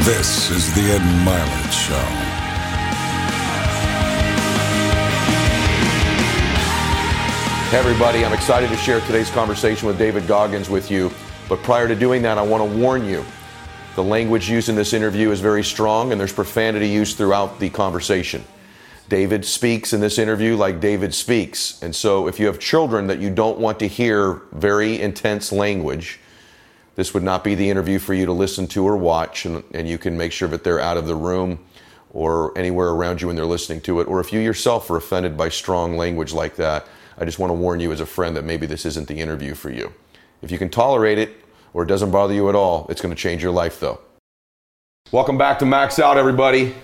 This is the Ed Milet Show. Hey everybody, I'm excited to share today's conversation with David Goggins with you. But prior to doing that, I want to warn you. The language used in this interview is very strong and there's profanity used throughout the conversation. David speaks in this interview like David speaks. And so if you have children that you don't want to hear very intense language, this would not be the interview for you to listen to or watch, and you can make sure that they're out of the room or anywhere around you when they're listening to it. Or if you yourself are offended by strong language like that, I just want to warn you as a friend that maybe this isn't the interview for you. If you can tolerate it or it doesn't bother you at all, it's going to change your life though. Welcome back to Max Out, everybody.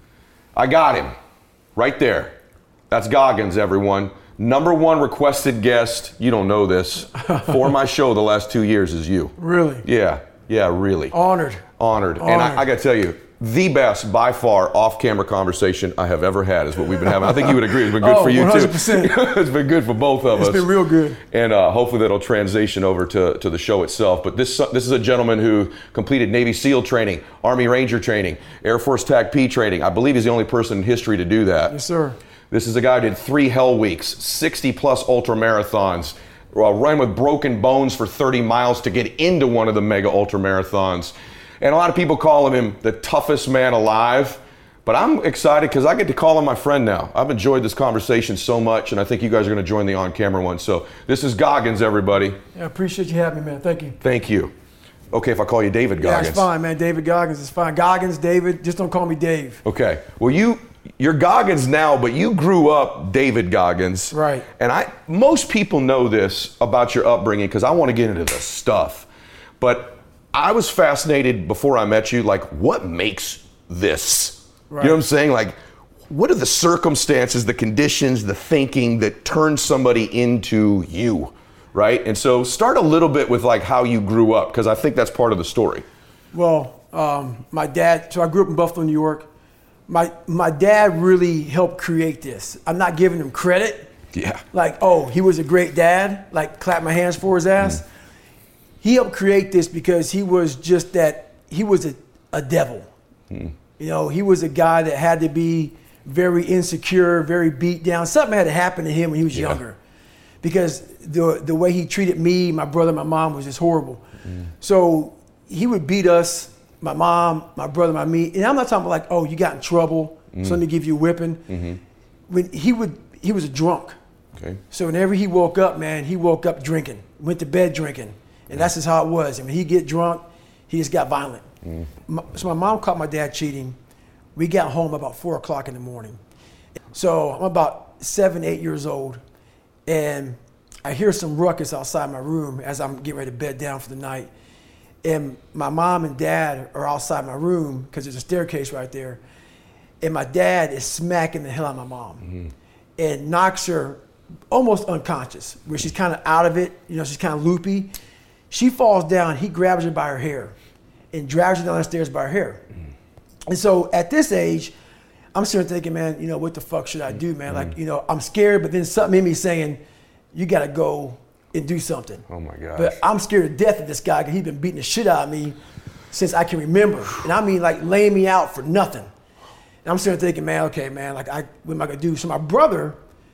I got him right there. That's Goggins, everyone. Number one requested guest, you don't know this, for my show the last 2 years is you. Really? Yeah, really. Honored. And I got to tell you, the best, by far, off-camera conversation I have ever had is what we've been having. I think you would agree. It's been good for you, 100%. too. It's been good for both of us. It's been real good. And hopefully that'll transition over to the show itself. But this is a gentleman who completed Navy SEAL training, Army Ranger training, Air Force TAC-P training. I believe he's the only person in history to do that. Yes, sir. This is a guy who did 3 Hell Weeks, 60-plus ultra marathons, ran with broken bones for 30 miles to get into one of the mega ultra marathons. And a lot of people call him the toughest man alive. But I'm excited because I get to call him my friend now. I've enjoyed this conversation so much, and I think you guys are going to join the on-camera one. So this is Goggins, everybody. Yeah, I appreciate you having me, man. Thank you. Thank you. Okay, if I call you David Goggins. Yeah, it's fine, man. David Goggins is fine. Goggins, David, just don't call me Dave. Okay. Well, you're Goggins now, but you grew up David Goggins. Right. And most people know this about your upbringing because I want to get into this stuff. But I was fascinated before I met you, like, what makes this? Right. You know what I'm saying? Like, what are the circumstances, the conditions, the thinking that turn somebody into you, right? And so start a little bit with like how you grew up, because I think that's part of the story. Well, my dad, so I grew up in Buffalo, New York. My dad really helped create this. I'm not giving him credit. Yeah. Like, oh, he was a great dad, like clap my hands for his ass. He helped create this because he was just that, he was a devil. You know, he was a guy that had to be very insecure, very beat down. Something had to happen to him when he was younger. Because the way he treated me, my brother, my mom was just horrible. So he would beat us, my mom, my brother, me. And I'm not talking about like, oh, you got in trouble, so let me give you a whipping. When he was a drunk. Okay. So whenever he woke up, man, he woke up drinking, went to bed drinking. And that's just how it was. And when he get drunk, he just got violent. So my mom caught my dad cheating. We got home about 4 o'clock in the morning. So I'm about 7, 8 years old. And I hear some ruckus outside my room as I'm getting ready to bed down for the night. And my mom and dad are outside my room because there's a staircase right there. And my dad is smacking the hell out of my mom and knocks her almost unconscious, where she's kind of out of it. You know, she's kind of loopy. She falls down, he grabs her by her hair and drags her down the stairs by her hair. And so at this age, I'm sitting there thinking, man, you know, what the fuck should I do, man? Like, you know, I'm scared, but then something in me saying, you got to go and do something. Oh my gosh. But I'm scared to death of this guy because he's been beating the shit out of me since I can remember. And I mean, like, laying me out for nothing. And I'm sitting there thinking, man, okay, man, like, what am I going to do? So my brother,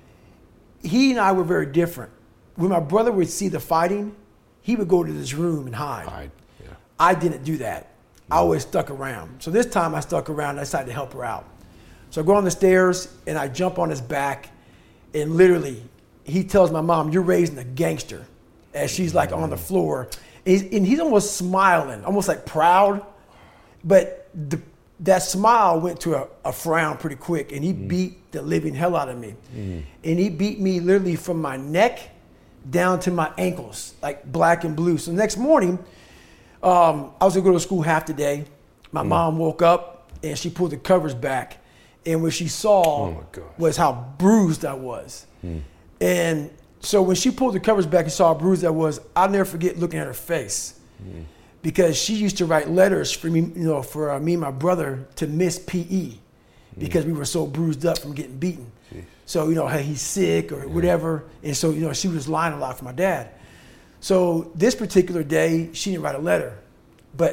he and I were very different. When my brother would see the fighting, he would go to this room and hide. Yeah. I didn't do that. I always stuck around. So this time I stuck around and I decided to help her out. So I go on the stairs and I jump on his back, and literally he tells my mom, you're raising a gangster, as she's like on the floor. And he's almost smiling, almost like proud. But that smile went to a frown pretty quick, and he beat the living hell out of me. And he beat me literally from my neck down to my ankles, like black and blue. So the next morning, I was gonna go to school half the day. My mom woke up and she pulled the covers back. And what she saw was how bruised I was. And so when she pulled the covers back and saw how bruised I was, I'll never forget looking at her face. Because she used to write letters for me, you know, for me and my brother to miss PE because we were so bruised up from getting beaten. So, you know, hey, he's sick or whatever. And so, you know, she was lying a lot for my dad. So this particular day, she didn't write a letter. But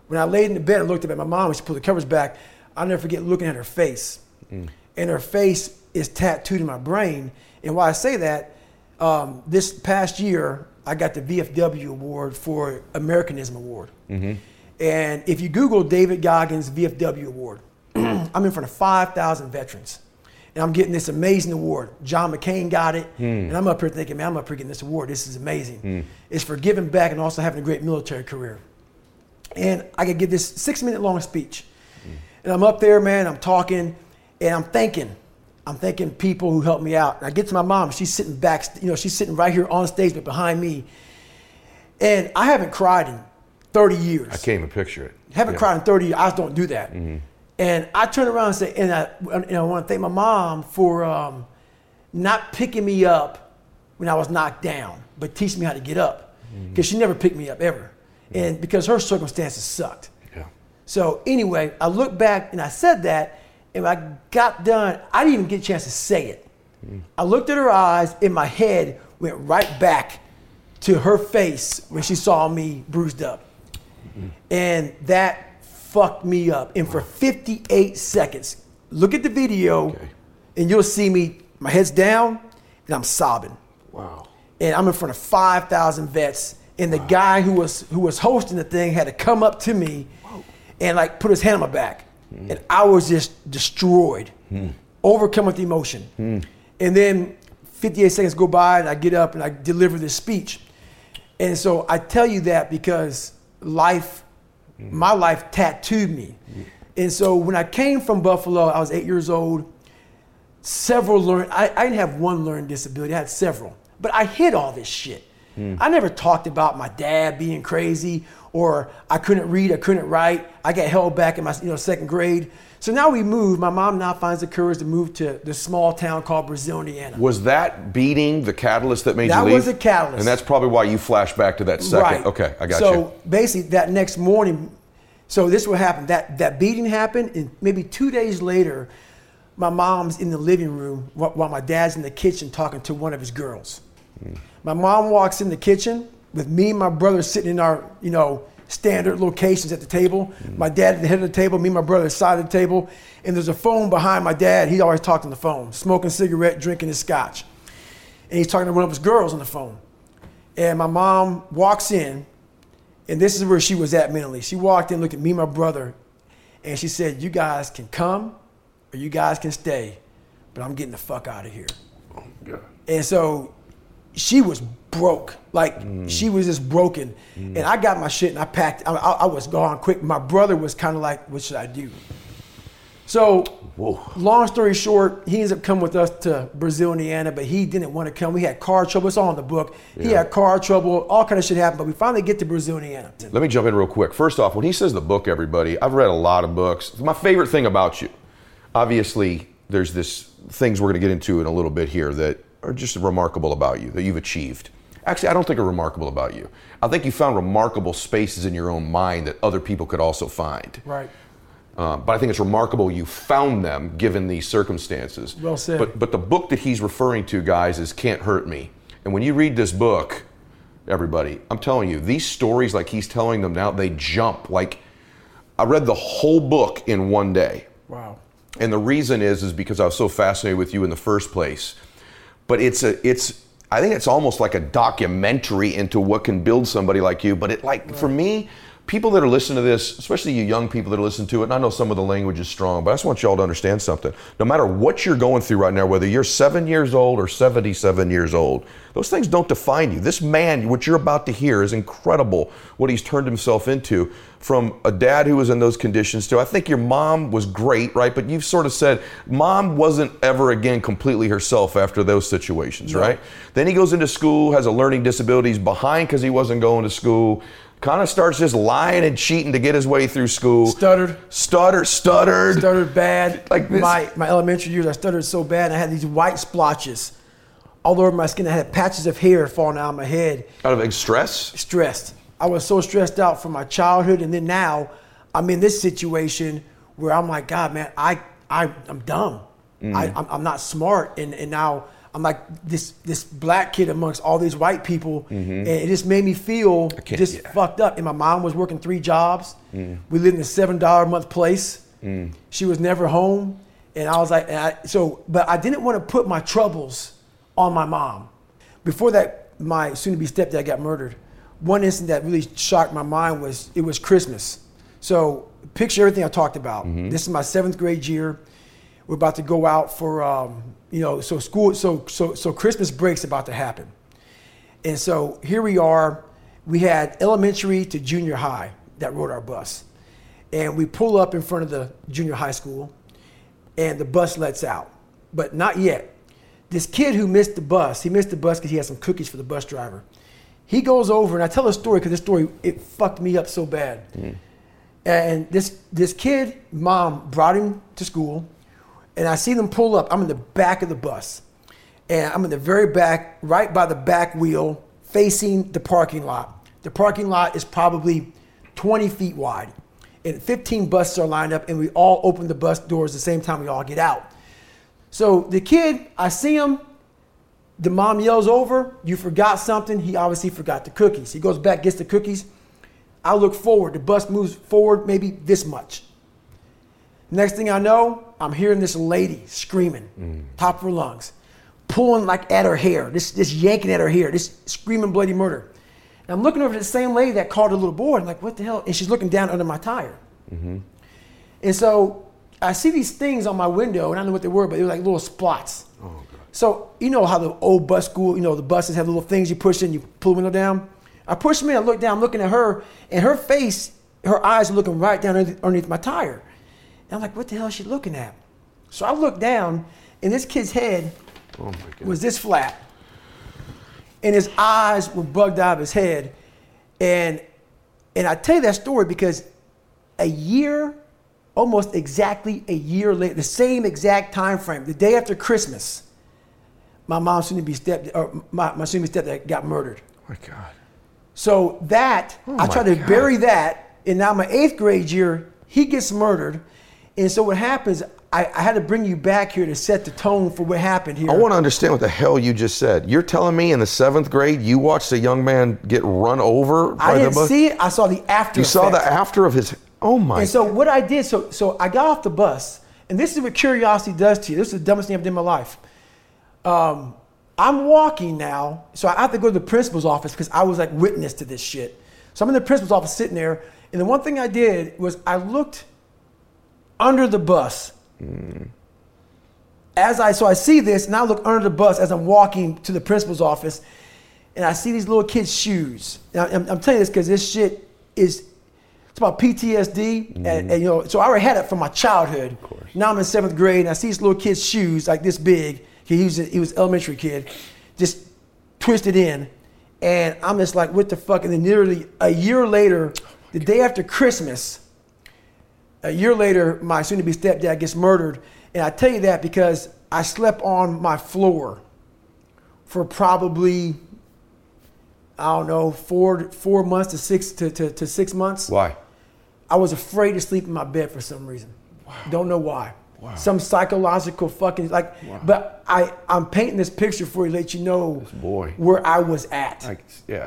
When I laid in the bed and looked up at my mom and she pulled the covers back, I'll never forget looking at her face. And her face is tattooed in my brain. And why I say that, this past year, I got the VFW award for Americanism Award. And if you Google David Goggins VFW Award, I'm in front of 5,000 veterans. And I'm getting this amazing award. John McCain got it. And I'm up here thinking, man, I'm up here getting this award. This is amazing. It's for giving back and also having a great military career. And I could give this 6-minute long speech. And I'm up there, man, I'm talking, and I'm thanking people who helped me out. And I get to my mom, she's sitting back, she's sitting right here on stage, but behind me. And I haven't cried in 30 years. I can't even picture it. Haven't cried in 30 years. I just don't do that. And I turn around and say, and I want to thank my mom for not picking me up when I was knocked down, but teaching me how to get up. Because she never picked me up ever. And because her circumstances sucked. So anyway, I look back and I said that, and when I got done, I didn't even get a chance to say it. I looked at her eyes, and my head went right back to her face when she saw me bruised up. And that fucked me up. And for 58 seconds, look at the video, and you'll see me, my head's down, and I'm sobbing. Wow. And I'm in front of 5,000 vets, and the guy who was hosting the thing had to come up to me and like put his hand on my back. And I was just destroyed, overcome with emotion. And then 58 seconds go by and I get up and I deliver this speech. And so I tell you that because my life tattooed me. And so when I came from Buffalo, I was 8 years old. I didn't have one learning disability, I had several. But I hid all this shit. I never talked about my dad being crazy, or I couldn't read, I couldn't write. I got held back in my second grade. So now we moved. My mom now finds the courage to move to this small town called Brazil, Indiana. Was that beating the catalyst that made you leave? That was the catalyst. And that's probably why you flash back to that second. Right. Okay, I got you. So basically that next morning, so this is what happened. That beating happened, and maybe 2 days later, my mom's in the living room while my dad's in the kitchen talking to one of his girls. My mom walks in the kitchen with me and my brother sitting in our, standard locations at the table. My dad at the head of the table, me and my brother at the side of the table. And there's a phone behind my dad. He always talked on the phone, smoking a cigarette, drinking his scotch. And he's talking to one of his girls on the phone. And my mom walks in, and this is where she was at mentally. She walked in, looked at me and my brother, and she said, "You guys can come or you guys can stay, but I'm getting the fuck out of here." Oh, God. And so she was broke. She was just broken. And I got my shit and I packed. I was gone quick. My brother was kind of like, what should I do? So, long story short, he ends up coming with us to Brazil, Indiana, but he didn't want to come. We had car trouble. It's all in the book. He had car trouble. All kind of shit happened, but we finally get to Brazil, Indiana. Let me jump in real quick. First off, when he says the book, everybody, I've read a lot of books. My favorite thing about you, obviously, there's this things we're going to get into in a little bit here that are just remarkable about you, that you've achieved. Actually, I don't think are remarkable about you. I think you found remarkable spaces in your own mind that other people could also find. Right. But I think it's remarkable you found them given these circumstances. Well said. But the book that he's referring to, guys, is Can't Hurt Me. And when you read this book, everybody, I'm telling you, these stories like he's telling them now, they jump. Like, I read the whole book in one day. Wow. And the reason is because I was so fascinated with you in the first place. But I think it's almost like a documentary into what can build somebody like you. But for me, people that are listening to this, especially you young people that are listening to it, and I know some of the language is strong, but I just want y'all to understand something. No matter what you're going through right now, whether you're 7 years old or 77 years old, those things don't define you. This man, what you're about to hear, is incredible what he's turned himself into, from a dad who was in those conditions to, I think your mom was great, right? But you've sort of said mom wasn't ever again completely herself after those situations, right? Then he goes into school, has a learning disability, he's behind because he wasn't going to school. Kind of starts just lying and cheating to get his way through school. Stuttered bad. Like this. My elementary years, I stuttered so bad. I had these white splotches all over my skin. I had patches of hair falling out of my head. Out of stress? Stressed. I was so stressed out from my childhood, and then now I'm in this situation where I'm like, God, man, I'm dumb. I'm not smart, and now I'm like this black kid amongst all these white people, and it just made me feel just fucked up. And my mom was working 3 jobs. We lived in a $7 a month place. She was never home, and I was like, but I didn't want to put my troubles on my mom. Before that, my soon-to-be stepdad got murdered. One incident that really shocked my mind was it was Christmas. So picture everything I talked about. This is my 7th grade year. We're about to go out for, so Christmas break's about to happen. And so here we are. We had elementary to junior high that rode our bus. And we pull up in front of the junior high school, and the bus lets out. But not yet. This kid who missed the bus, he missed the bus because he had some cookies for the bus driver. He goes over, and I tell a story because this story, it fucked me up so bad. And this kid, mom brought him to school. And I see them pull up. I'm in the back of the bus. And I'm in the very back, right by the back wheel, facing the parking lot. The parking lot is probably 20 feet wide. And 15 buses are lined up, and we all open the bus doors at the same time we all get out. So the kid, I see him. The mom yells over, "You forgot something." He obviously forgot the cookies. He goes back, gets the cookies. I look forward. The bus moves forward maybe this much. Next thing I know, I'm hearing this lady screaming, top of her lungs, pulling like at her hair, this yanking at her hair, this screaming bloody murder. And I'm looking over at the same lady that called her little boy. I'm like, what the hell? And she's looking down under my tire. And so I see these things on my window, and I don't know what they were, but they were like little spots. Oh, God. So you know how the old bus school, the buses have little things you push in, you pull the window down. I push them in, I look down, I'm looking at her, and her face, her eyes are looking right down underneath my tire. And I'm like, what the hell is she looking at? So I look down, and this kid's head was this flat. And his eyes were bugged out of his head. And I tell you that story because almost exactly a year later, the same exact time frame, the day after Christmas, my mom's soon-to-be stepdad got murdered. Oh my God. So I tried to bury that, and now my 8th grade year, he gets murdered. And so what happens, I had to bring you back here to set the tone for what happened here. I want to understand what the hell you just said. You're telling me in the 7th grade you watched a young man get run over by the bus? I didn't see it. I saw the after effects. You saw the after of his, oh my. And so what I did, so I got off the bus, and this is what curiosity does to you. This is the dumbest thing I've done in my life. I'm walking now, so I have to go to the principal's office because I was like witness to this shit. So I'm in the principal's office sitting there, and the one thing I did was I looked under the bus. So I see this, and I look under the bus as I'm walking to the principal's office, and I see these little kids' shoes. Now, I'm telling you this because this shit it's about PTSD, and so I already had it from my childhood. Of course. Now I'm in 7th grade, and I see these little kids' shoes like this big. He was an elementary kid, just twisted in, and I'm just like, what the fuck? And then nearly a year later, the day after Christmas, a year later, my soon-to-be stepdad gets murdered. And I tell you that because I slept on my floor for probably, I don't know, 4 months to 6 months. Why? I was afraid to sleep in my bed for some reason. Wow. Don't know why. Wow. Some psychological fucking, wow. But I'm painting this picture for you to let you know where I was at. Yeah.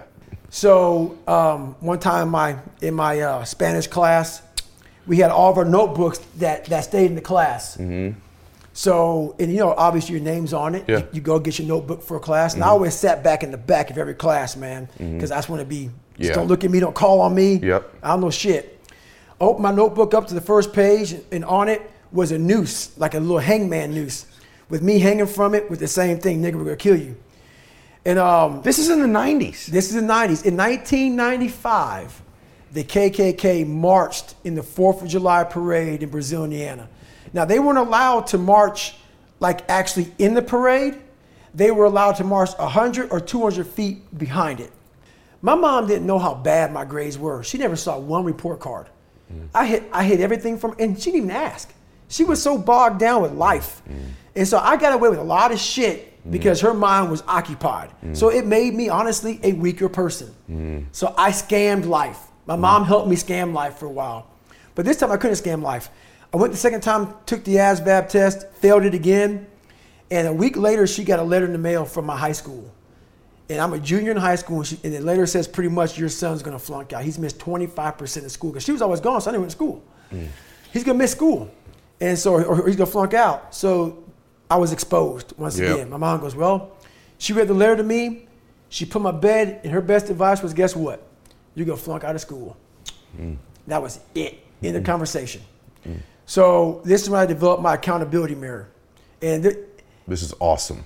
So one time in my Spanish class, we had all of our notebooks that stayed in the class. So, and obviously your name's on it. Yeah. You go get your notebook for a class. And I always sat back in the back of every class, man, because I just want to be, just don't look at me, don't call on me. Yep. I don't know shit. I opened my notebook up to the first page, and on it was a noose, like a little hangman noose, with me hanging from it with the same thing, nigga, we're gonna kill you. And this is in the 90s. This is the 90s. In 1995, the KKK marched in the 4th of July parade in Brazil, Indiana. Now, they weren't allowed to march like actually in the parade. They were allowed to march 100 or 200 feet behind it. My mom didn't know how bad my grades were. She never saw one report card. I hit everything from, and she didn't even ask. She was so bogged down with life. And so I got away with a lot of shit because her mind was occupied. So it made me, honestly, a weaker person. So I scammed life. My mom helped me scam life for a while. But this time I couldn't scam life. I went the second time, took the ASVAB test, failed it again. And a week later, she got a letter in the mail from my high school. And I'm a junior in high school, and the letter says pretty much your son's gonna flunk out. He's missed 25% of school, because she was always gone, so I didn't went to school. He's gonna miss school, and so or he's gonna flunk out. So I was exposed once again. My mom goes, well, she read the letter to me, she put my bed, and her best advice was, guess what? You're gonna flunk out of school. That was it in the conversation. So this is when I developed my accountability mirror. And this is awesome.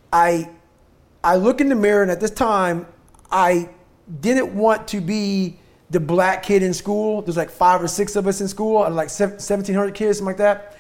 I look in the mirror, and at this time, I didn't want to be the black kid in school. There's like 5 or 6 of us in school, and like 1,700 kids, something like that.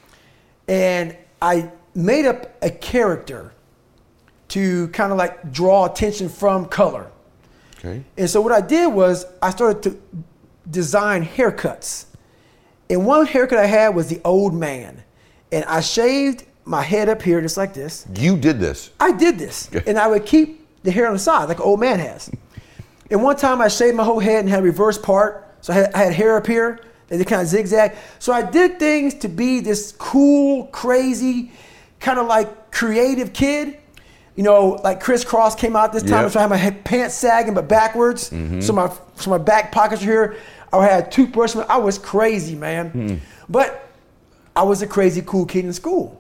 And I made up a character to kind of like draw attention from color. Okay. And so what I did was I started to design haircuts. And one haircut I had was the old man. And I shaved my head up here just like this. You did this? I did this. And I would keep the hair on the side like an old man has. And one time I shaved my whole head and had a reverse part. So I had hair up here and they kind of zigzag. So I did things to be this cool, crazy, kind of like creative kid. You know, like Criss Cross came out this time, so I had my pants sagging but backwards. So my back pockets are here. I had a toothbrush. I was crazy, man. But I was a crazy cool kid in school.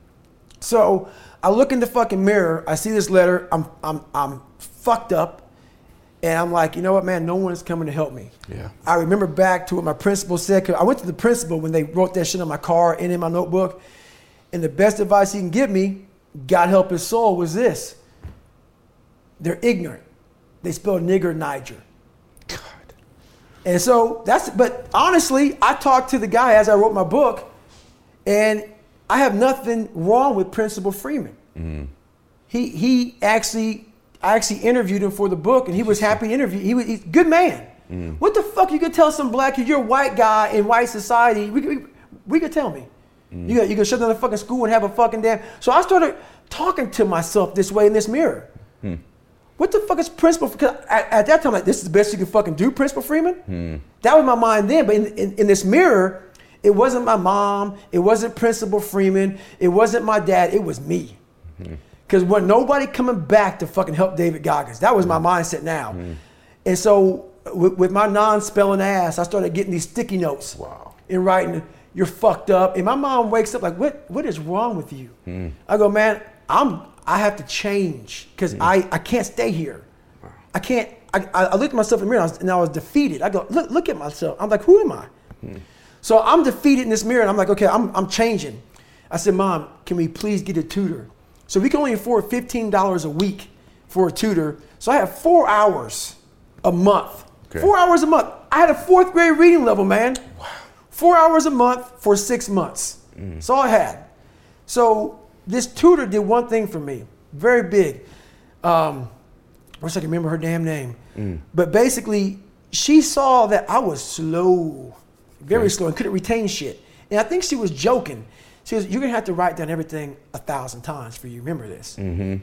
So I look in the fucking mirror, I see this letter, I'm fucked up, and I'm like, you know what, man, no one's coming to help me. I remember back to what my principal said, 'cause I went to the principal when they wrote that shit on my car and in my notebook, and the best advice he can give me, God help his soul, was this: they're ignorant. They spell nigger Niger. God. And so but honestly, I talked to the guy as I wrote my book, and I have nothing wrong with Principal Freeman. I actually interviewed him for the book, and he was happy to interview. He's a good man. What the fuck you could tell some black kid, you're a white guy in white society, we could tell me. You could shut down the fucking school and have a fucking damn. So I started talking to myself this way in this mirror. What the fuck is Principal? Because at that time, like, this is the best you can fucking do, Principal Freeman? That was my mind then, but in this mirror, it wasn't my mom, it wasn't Principal Freeman, it wasn't my dad, it was me. Because when nobody coming back to fucking help David Goggins, that was my mindset now. And so with my non-spelling ass, I started getting these sticky notes and writing, you're fucked up. And my mom wakes up like, what is wrong with you? I go, man, I have to change because I can't stay here. I can't, I looked at myself in the mirror and I was defeated. I go, look at myself. I'm like, who am I? So I'm defeated in this mirror, and I'm like, okay, I'm changing. I said, Mom, can we please get a tutor? So we can only afford $15 a week for a tutor. So I have 4 hours a month. 4 hours a month. I had a 4th grade reading level, man. 4 hours a month for 6 months. That's all I had. So this tutor did one thing for me, very big. I wish I could remember her damn name. But basically, she saw that I was slow. Very slow, and couldn't retain shit. And I think she was joking. She goes, you're gonna have to write down everything 1,000 times for you remember this.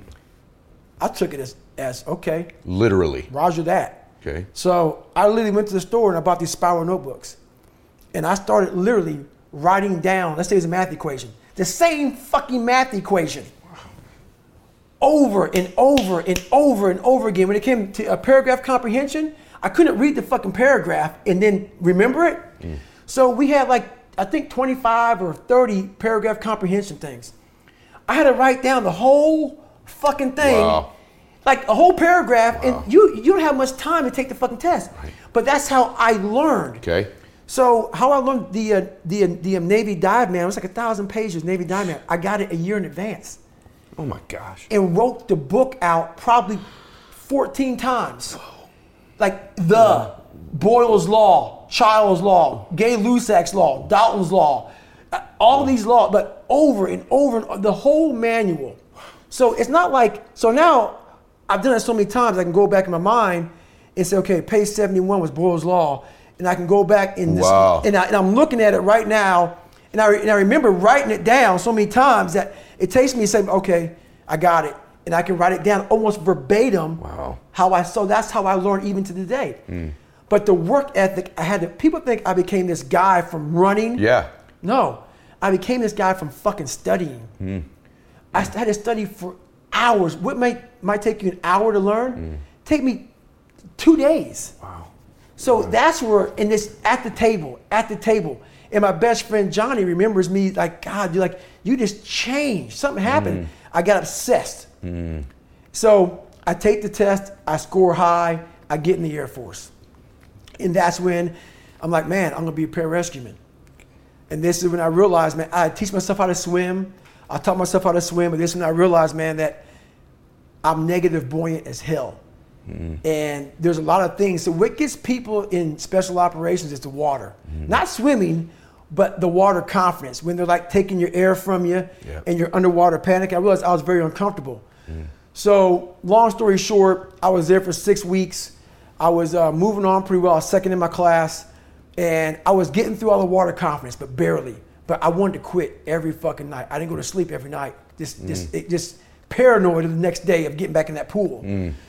I took it as okay. Literally. Roger that. Okay. So I literally went to the store and I bought these spiral notebooks. And I started literally writing down, let's say it's a math equation, the same fucking math equation. Over and over and over and over again. When it came to a paragraph comprehension, I couldn't read the fucking paragraph and then remember it. So we had like, I think 25 or 30 paragraph comprehension things. I had to write down the whole fucking thing, like a whole paragraph, and you don't have much time to take the fucking test. But that's how I learned. Okay. So how I learned the Navy Dive Man, it was like 1,000 pages, Navy Dive Man. I got it a year in advance. Oh my gosh. And wrote the book out probably 14 times. Like Boyle's Law, Child's Law, Gay-Lussac's Law, Dalton's Law, all these laws, but over and over, the whole manual. So it's not like, so now I've done it so many times, I can go back in my mind and say, okay, page 71 was Boyle's Law, and I can go back in this, and I'm looking at it right now, and I remember writing it down so many times that it takes me to say, okay, I got it. And I can write it down almost verbatim. So that's how I learned even to today. But the work ethic, people think I became this guy from running. No, I became this guy from fucking studying. I had to study for hours. What might take you an hour to learn, take me 2 days. Wow. So that's where, in this, at the table. And my best friend Johnny remembers me like, God, you just changed. Something happened. I got obsessed. So I take the test, I score high, I get in the Air Force. And that's when I'm like, man, I'm gonna be a pararescueman. And this is when I realized, man, I teach myself how to swim. I taught myself how to swim, but this is when I realized, man, that I'm negative buoyant as hell. And there's a lot of things. So what gets people in special operations is the water. Not swimming, but the water confidence. When they're like taking your air from you and you're underwater panic. I realized I was very uncomfortable. So long story short, I was there for 6 weeks. I was moving on pretty well. I was second in my class. And I was getting through all the water confidence, but barely. But I wanted to quit every fucking night. I didn't go to sleep every night. Just paranoid of the next day of getting back in that pool.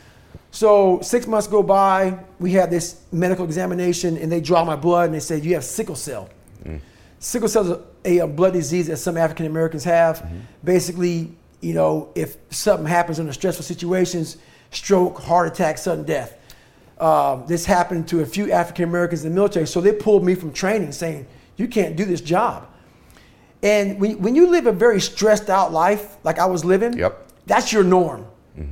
So 6 months go by, we had this medical examination and they draw my blood and they said, you have sickle cell. Sickle cell is a blood disease that some African Americans have. Basically, if something happens under stressful situations, stroke, heart attack, sudden death. This happened to a few African Americans in the military. So they pulled me from training saying, you can't do this job. And when you live a very stressed out life, like I was living, that's your norm.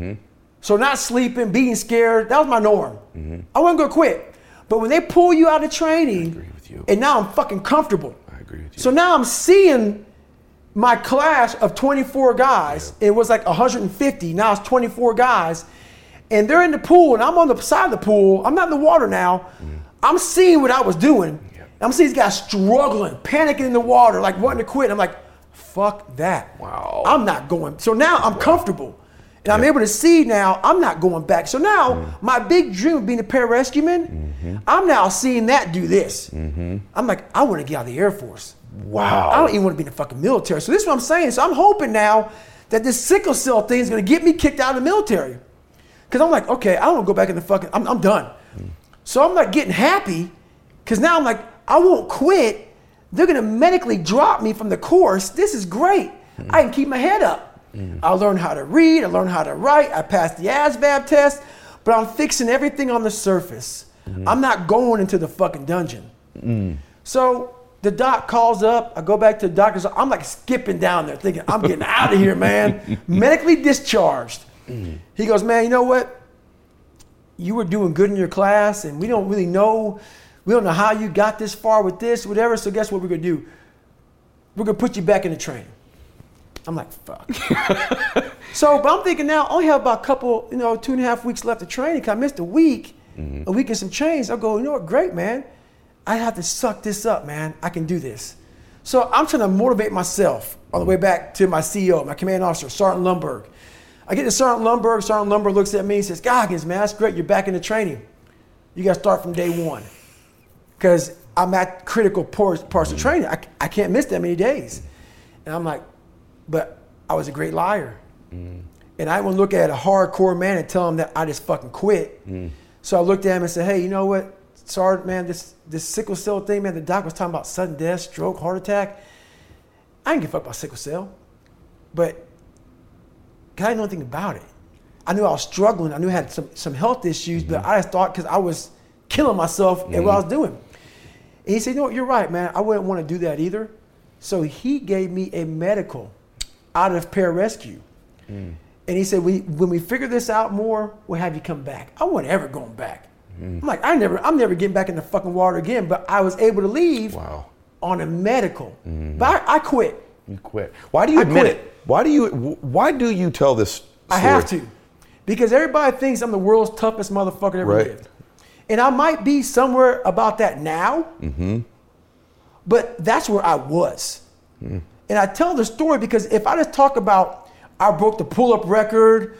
So not sleeping, being scared, that was my norm. I wasn't gonna quit. But when they pull you out of training, I agree with you. And now I'm fucking comfortable. I agree with you. So now I'm seeing my class of 24 guys. It was like 150, now it's 24 guys. And they're in the pool and I'm on the side of the pool. I'm not in the water now. I'm seeing what I was doing. I'm seeing these guys struggling, panicking in the water, like wanting to quit. I'm like, fuck that. Wow. I'm not going. So now I'm comfortable. And I'm able to see now I'm not going back. So now my big dream of being a pararescueman, I'm now seeing that do this. I'm like, I want to get out of the Air Force. Wow. I don't even want to be in the fucking military. So this is what I'm saying. So I'm hoping now that this sickle cell thing is going to get me kicked out of the military. Because I'm like, okay, I don't want to go back in the fucking, I'm done. So I'm like getting happy because now I'm like, I won't quit. They're going to medically drop me from the course. This is great. I can keep my head up. I learned how to read. I learned how to write. I passed the ASVAB test, but I'm fixing everything on the surface. I'm not going into the fucking dungeon. So the doc calls up. I go back to the doctor's. I'm like skipping down there thinking, I'm getting out of here, man. Medically discharged. He goes, man, you know what? You were doing good in your class, and we don't really know. We don't know how you got this far with this, whatever. So guess what we're going to do? We're going to put you back in the training. I'm like, fuck. But I'm thinking now, I only have about a couple, 2.5 weeks left of training. Cause I missed a week and some change. I'll go, you know what, great, man. I have to suck this up, man. I can do this. So I'm trying to motivate myself on the way back to my CEO, my command officer, Sergeant Lundberg. I get to Sergeant Lundberg. Sergeant Lundberg looks at me and says, Goggins, man, that's great. You're back in the training. You got to start from day one. Because I'm at critical parts of training. I can't miss that many days. And I'm like, but I was a great liar. And I wouldn't look at a hardcore man and tell him that I just fucking quit. So I looked at him and said, hey, you know what, Sergeant, man, this sickle cell thing, man, the doc was talking about sudden death, stroke, heart attack. I didn't give a fuck about sickle cell. But I didn't know anything about it. I knew I was struggling. I knew I had some health issues, but I just thought because I was killing myself at what I was doing. And he said, you know what, you're right, man. I wouldn't want to do that either. So he gave me a medical out of pararescue. And he said, when we figure this out more, we'll have you come back. I wasn't ever going back. I'm like, I'm never getting back in the fucking water again. But I was able to leave on a medical. But I quit. You quit. Why do you admit it? Why do you tell this story? I have to. Because everybody thinks I'm the world's toughest motherfucker that ever lived. And I might be somewhere about that now. But that's where I was. And I tell the story because if I just talk about I broke the pull-up record,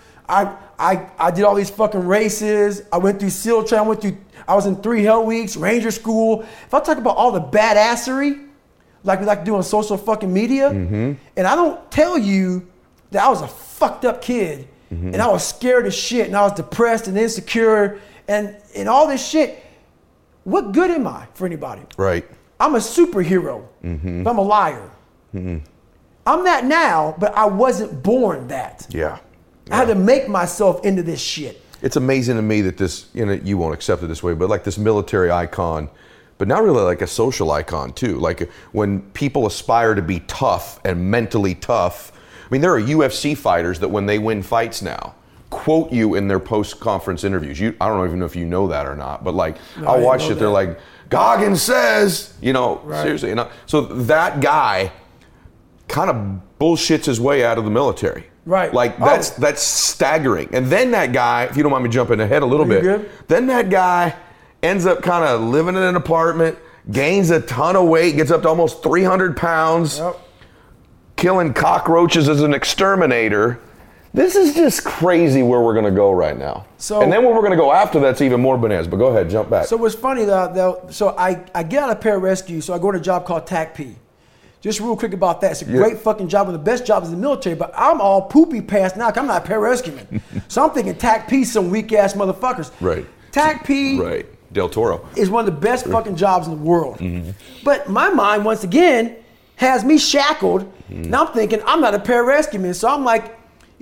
I did all these fucking races, I went through SEAL training, I was in 3 Hell Weeks, Ranger School. If I talk about all the badassery, like we like to do on social fucking media, and I don't tell you that I was a fucked up kid, and I was scared as shit, and I was depressed and insecure, and all this shit, what good am I for anybody? Right. I'm a superhero, but I'm a liar. I'm that now, but I wasn't born that. Yeah. I had to make myself into this shit. It's amazing to me that this, you won't accept it this way, but like this military icon, but not really like a social icon too. Like when people aspire to be tough and mentally tough. I mean, there are UFC fighters that when they win fights now, quote you in their post-conference interviews. I don't even know if you know that or not, but like I'll watch it. They're like, Goggins says, Right. seriously. So that guy kind of bullshits his way out of the military. Right. Like that's staggering. And then that guy, if you don't mind me jumping ahead a little bit, good? then that guy ends up kind of living in an apartment, gains a ton of weight, gets up to almost 300 pounds, killing cockroaches as an exterminator. This is just crazy where we're going to go right now. And then where we're going to go after that's even more bananas. But go ahead, jump back. So what's funny though, so I get out of pararescue, so I go to a job called TACP. Just real quick about that. It's a great fucking job, one of the best jobs in the military, but I'm all poopy past now because I'm not a pararescueman. So I'm thinking TACP some weak ass motherfuckers. Right. TACP Right. Del Toro. is one of the best fucking jobs in the world. But my mind, once again, has me shackled. And I'm thinking I'm not a pararescueman. So I'm like,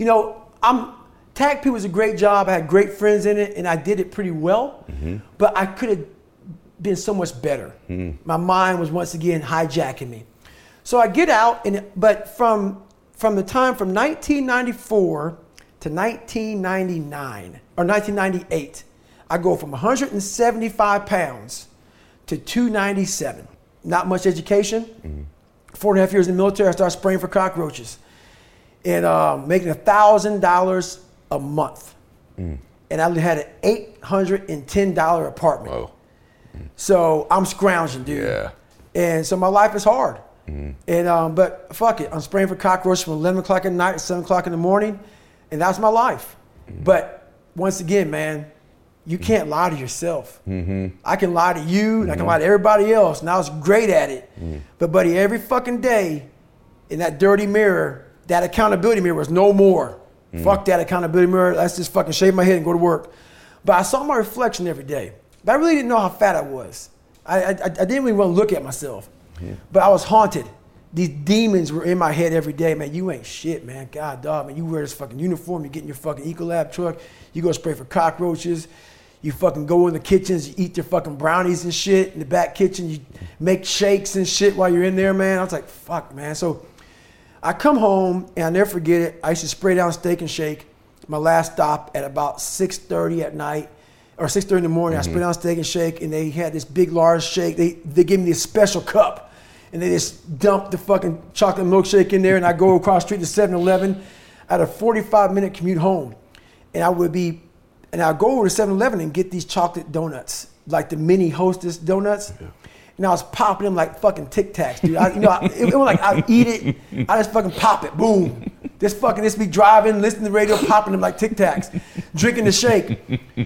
TACP was a great job. I had great friends in it, and I did it pretty well. But I could have been so much better. My mind was once again hijacking me. So I get out, but from the time from 1994 to 1999 or 1998, I go from 175 pounds to 297. Not much education. 4.5 years in the military, I started spraying for cockroaches. And making $1,000 a month. And I had an $810 apartment. Whoa. So I'm scrounging, dude. Yeah. And so my life is hard. And but fuck it, I'm spraying for cockroaches from 11 o'clock at night to 7 o'clock in the morning, and that's my life. But once again, man, you can't lie to yourself. I can lie to you, and I can lie to everybody else, and I was great at it. But buddy, every fucking day in that dirty mirror, that accountability mirror was no more. Fuck that accountability mirror. Let's just fucking shave my head and go to work. But I saw my reflection every day. But I really didn't know how fat I was. I didn't really want to look at myself. But I was haunted. These demons were in my head every day. Man, you ain't shit, man. God, dog, man. You wear this fucking uniform. You get in your fucking Ecolab truck. You go spray for cockroaches. You fucking go in the kitchens. You eat your fucking brownies and shit in the back kitchen. You make shakes and shit while you're in there, man. I was like, fuck, man. So I come home, and I'll never forget it. I used to spray down Steak and Shake. My last stop at about 6:30 at night, or 6:30 in the morning. I spray down Steak and Shake, and they had this big, large shake. They gave me this special cup, and they just dumped the fucking chocolate milkshake in there, and I go across the street to 7-Eleven. I had a 45-minute commute home, and I'd go over to 7-Eleven and get these chocolate donuts, like the mini Hostess donuts. And I was popping them like fucking Tic Tacs, dude. It was like I'd eat it, I just fucking pop it, boom. Just be driving, listening to the radio, popping them like Tic Tacs, drinking the shake.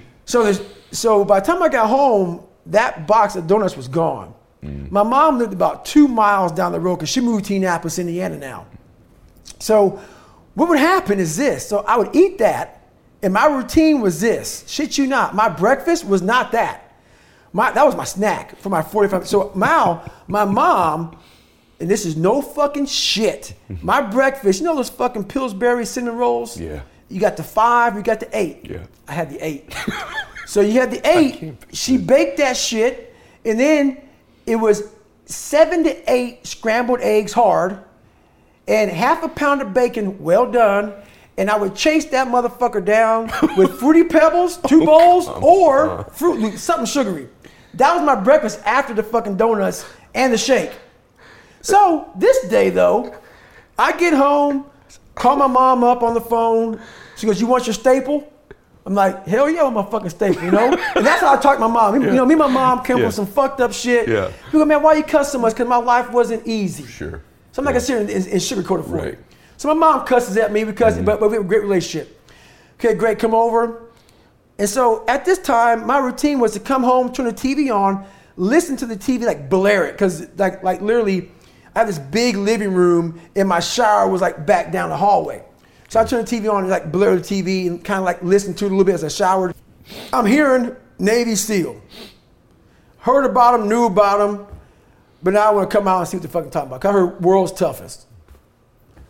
So by the time I got home, that box of donuts was gone. My mom lived about 2 miles down the road because she moved to Indianapolis, Indiana now. So what would happen is this. So I would eat that, and my routine was this. Shit you not, my breakfast was not that. That was my snack for my 45. So now, my mom, and this is no fucking shit, my breakfast, you know those fucking Pillsbury cinnamon rolls? Yeah. You got the 5, you got the 8. Yeah. I had the 8. So you had the 8, she baked that shit, and then it was 7 to 8 scrambled eggs hard, and half a pound of bacon well done, and I would chase that motherfucker down with Fruity Pebbles, 2 bowls, or Fruit Loops, something sugary. That was my breakfast after the fucking donuts and the shake. So this day though, I get home, call my mom up on the phone. She goes, "You want your staple?" I'm like, "Hell yeah, I want my fucking staple," you know? And that's how I talk to my mom. You know, me and my mom came from some fucked up shit. Yeah. People go, "Man, why you cuss so much?" Because my life wasn't easy. Sure. So I'm not gonna sit here and sugarcoat it for Right. you. So my mom cusses at me because, but we have a great relationship. Okay, great, come over. And so at this time, my routine was to come home, turn the TV on, listen to the TV, like blare it. Because like literally, I had this big living room and my shower was like back down the hallway. So I turned the TV on and like blare the TV and kind of like listen to it a little bit as I showered. I'm hearing Navy SEAL. Heard about them, knew about them, but now I want to come out and see what they're fucking talking about. 'Cause I heard world's toughest.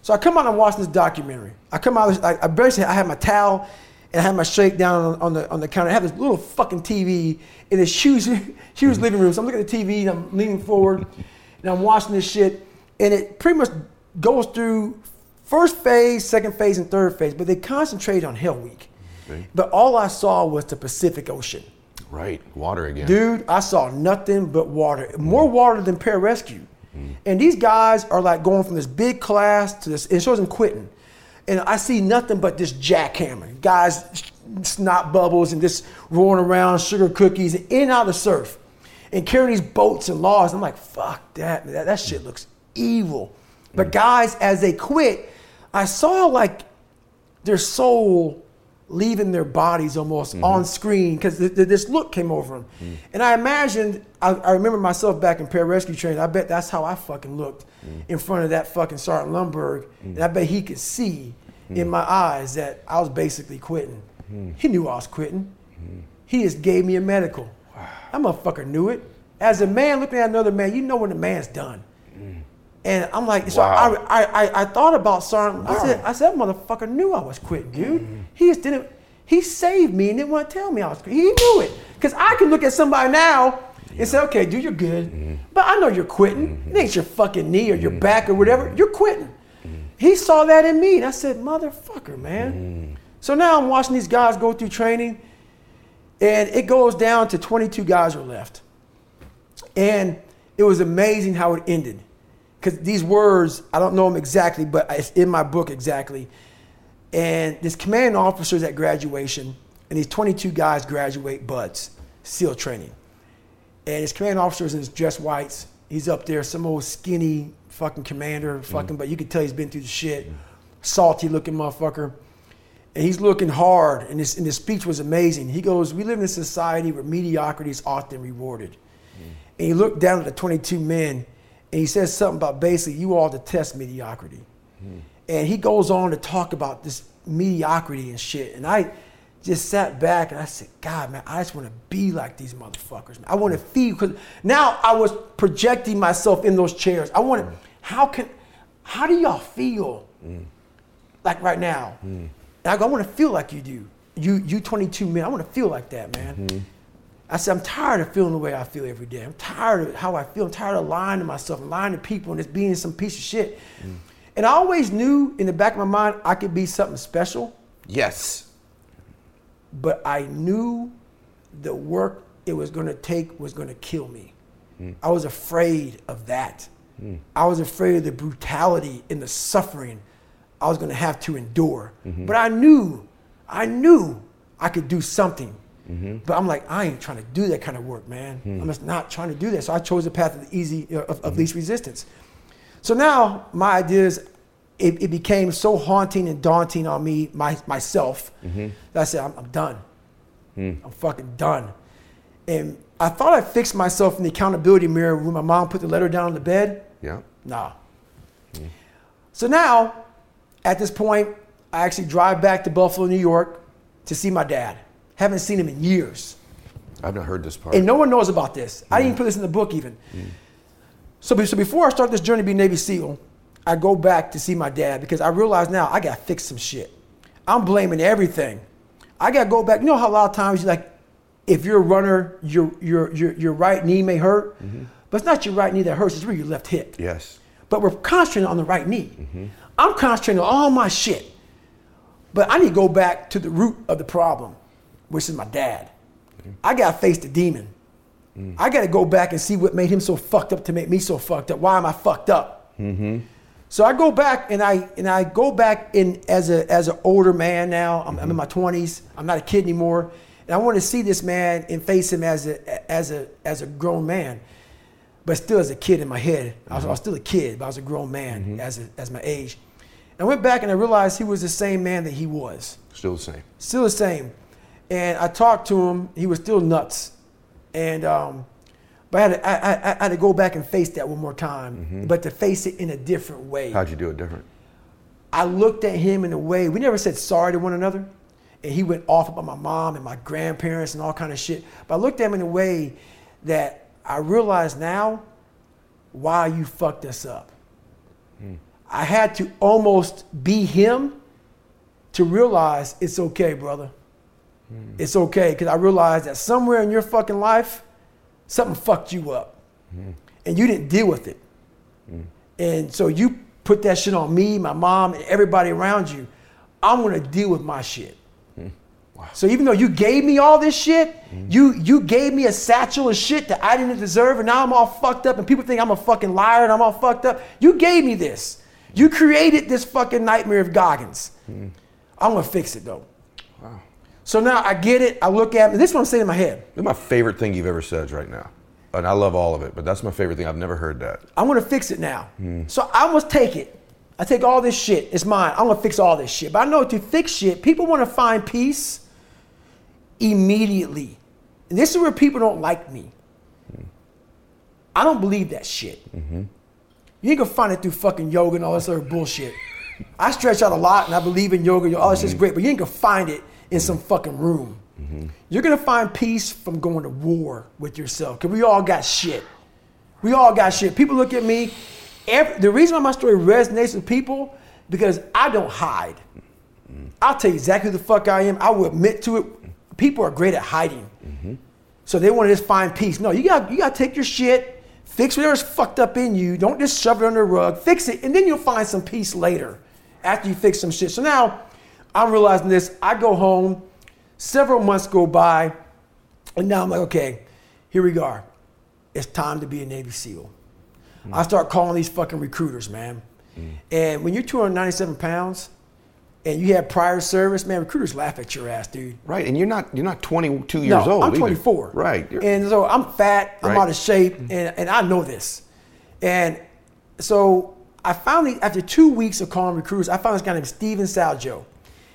So I come out and watch this documentary. I come out, I basically, I have my towel and I have my shake down on the counter. I have this little fucking TV in this huge living room. So I'm looking at the TV and I'm leaning forward and I'm watching this shit. And it pretty much goes through first phase, second phase, and third phase. But they concentrate on Hell Week. Okay. But all I saw was the Pacific Ocean. Right, water again. Dude, I saw nothing but water. More water than pararescue. And these guys are like going from this big class to this, it shows them quitting. And I see nothing but this jackhammer. Guys, snot bubbles and just rolling around, sugar cookies, and in and out of the surf. And carrying these boats and logs. I'm like, fuck that, man. That shit looks evil. But guys, as they quit, I saw like their soul leaving their bodies almost on screen because this look came over them. And I imagined, I remember myself back in pararescue training, I bet that's how I fucking looked in front of that fucking Sergeant Lundberg. And I bet he could see in my eyes that I was basically quitting. He knew I was quitting. He just gave me a medical. That motherfucker knew it. As a man looking at another man, you know when the man's done. And I'm like, so I thought about Sergeant. I said, that motherfucker knew I was quitting, dude. He just didn't. He saved me and didn't want to tell me I was quitting. He knew it, because I can look at somebody now and say, okay, dude, you're good, but I know you're quitting. It ain't your fucking knee or your back or whatever. You're quitting. He saw that in me, and I said, motherfucker, man. So now I'm watching these guys go through training, and it goes down to 22 guys are left, and it was amazing how it ended. Because these words, I don't know them exactly, but it's in my book exactly. And this commanding officer's at graduation, and these 22 guys graduate buds, SEAL training. And his commanding officer's in his dress whites. He's up there, some old skinny fucking commander, but you could tell he's been through the shit. Salty looking motherfucker. And he's looking hard, and his speech was amazing. He goes, we live in a society where mediocrity is often rewarded. And he looked down at the 22 men, and he says something about basically, you all detest mediocrity. And he goes on to talk about this mediocrity and shit. And I just sat back and I said, God, man, I just want to be like these motherfuckers. Man. I want to feel, because now I was projecting myself in those chairs. I want to, how do y'all feel like right now? And I go, I want to feel like you do. You 22 men, I want to feel like that, man. I said, I'm tired of feeling the way I feel every day. I'm tired of how I feel. I'm tired of lying to myself and lying to people and just being some piece of shit. And I always knew in the back of my mind I could be something special. Yes. But I knew the work it was going to take was going to kill me. I was afraid of that. I was afraid of the brutality and the suffering I was going to have to endure. But I knew I could do something. But I'm like, I ain't trying to do that kind of work, man. I'm just not trying to do that. So I chose the path of the easy, of least resistance. So now my idea is, it became so haunting and daunting on me, myself, that I said, I'm done. I'm fucking done. And I thought I fixed myself in the accountability mirror when my mom put the letter down on the bed. Yeah. Nah. So now, at this point, I actually drive back to Buffalo, New York to see my dad. Haven't seen him in years. I've not heard this part. And no one knows about this. I didn't even put this in the book even. So before I start this journey to be Navy SEAL, I go back to see my dad because I realize now I got to fix some shit. I'm blaming everything. I got to go back. You know how a lot of times, like, if you're a runner, your right knee may hurt, but it's not your right knee that hurts, it's really your left hip. Yes. But we're concentrating on the right knee. I'm concentrating on all my shit. But I need to go back to the root of the problem, which is my dad. I got to face the demon. I got to go back and see what made him so fucked up to make me so fucked up. Why am I fucked up? So I go back and I go back in as an older man now. I'm in my 20s. I'm not a kid anymore. And I want to see this man and face him as a grown man, but still as a kid in my head. I was still a kid, but I was a grown man as my age. And I went back and I realized he was the same man that he was. Still the same. Still the same. And I talked to him. He was still nuts. And but I had to go back and face that one more time, but to face it in a different way. How'd you do it different? I looked at him in a way, we never said sorry to one another. And he went off about my mom and my grandparents and all kind of shit. But I looked at him in a way that I realize now why you fucked us up. I had to almost be him to realize it's okay, brother. It's okay, because I realized that somewhere in your fucking life, something fucked you up. And you didn't deal with it. And so you put that shit on me, my mom, and everybody around you. I'm gonna deal with my shit. Wow. So even though you gave me all this shit, you gave me a satchel of shit that I didn't deserve, and now I'm all fucked up, and people think I'm a fucking liar and I'm all fucked up. You gave me this. You created this fucking nightmare of Goggins. I'm gonna fix it though. Wow. So now I get it, I look at it, and this is what I'm saying in my head. This is my favorite thing you've ever said right now. And I love all of it, but that's my favorite thing. I've never heard that. I'm gonna fix it now. So I must take it. I take all this shit, it's mine. I'm gonna fix all this shit. But I know to fix shit, people wanna find peace immediately. And this is where people don't like me. I don't believe that shit. You ain't gonna find it through fucking yoga and all this other bullshit. I stretch out a lot and I believe in yoga, all this shit's great, but you ain't gonna find it in some fucking room. You're gonna find peace from going to war with yourself, because we all got shit. We all got shit. People look at me, the reason why my story resonates with people, because I don't hide. I'll tell you exactly who the fuck I am. I will admit to it. People are great at hiding. So they want to just find peace. No, you got to take your shit, fix whatever's fucked up in you. Don't just shove it under the rug. Fix it, and then you'll find some peace later after you fix some shit. So now I'm realizing this. I go home. Several months go by, and now I'm like, okay, here we go. It's time to be a Navy SEAL. I start calling these fucking recruiters, man. And when you're 297 pounds and you have prior service, man, recruiters laugh at your ass, dude. Right, and you're not 22 years old. I'm 24. Either. Right. And so I'm fat, I'm out of shape, and I know this. And so I finally, after 2 weeks of calling recruiters, I found this guy named Steven Saljo.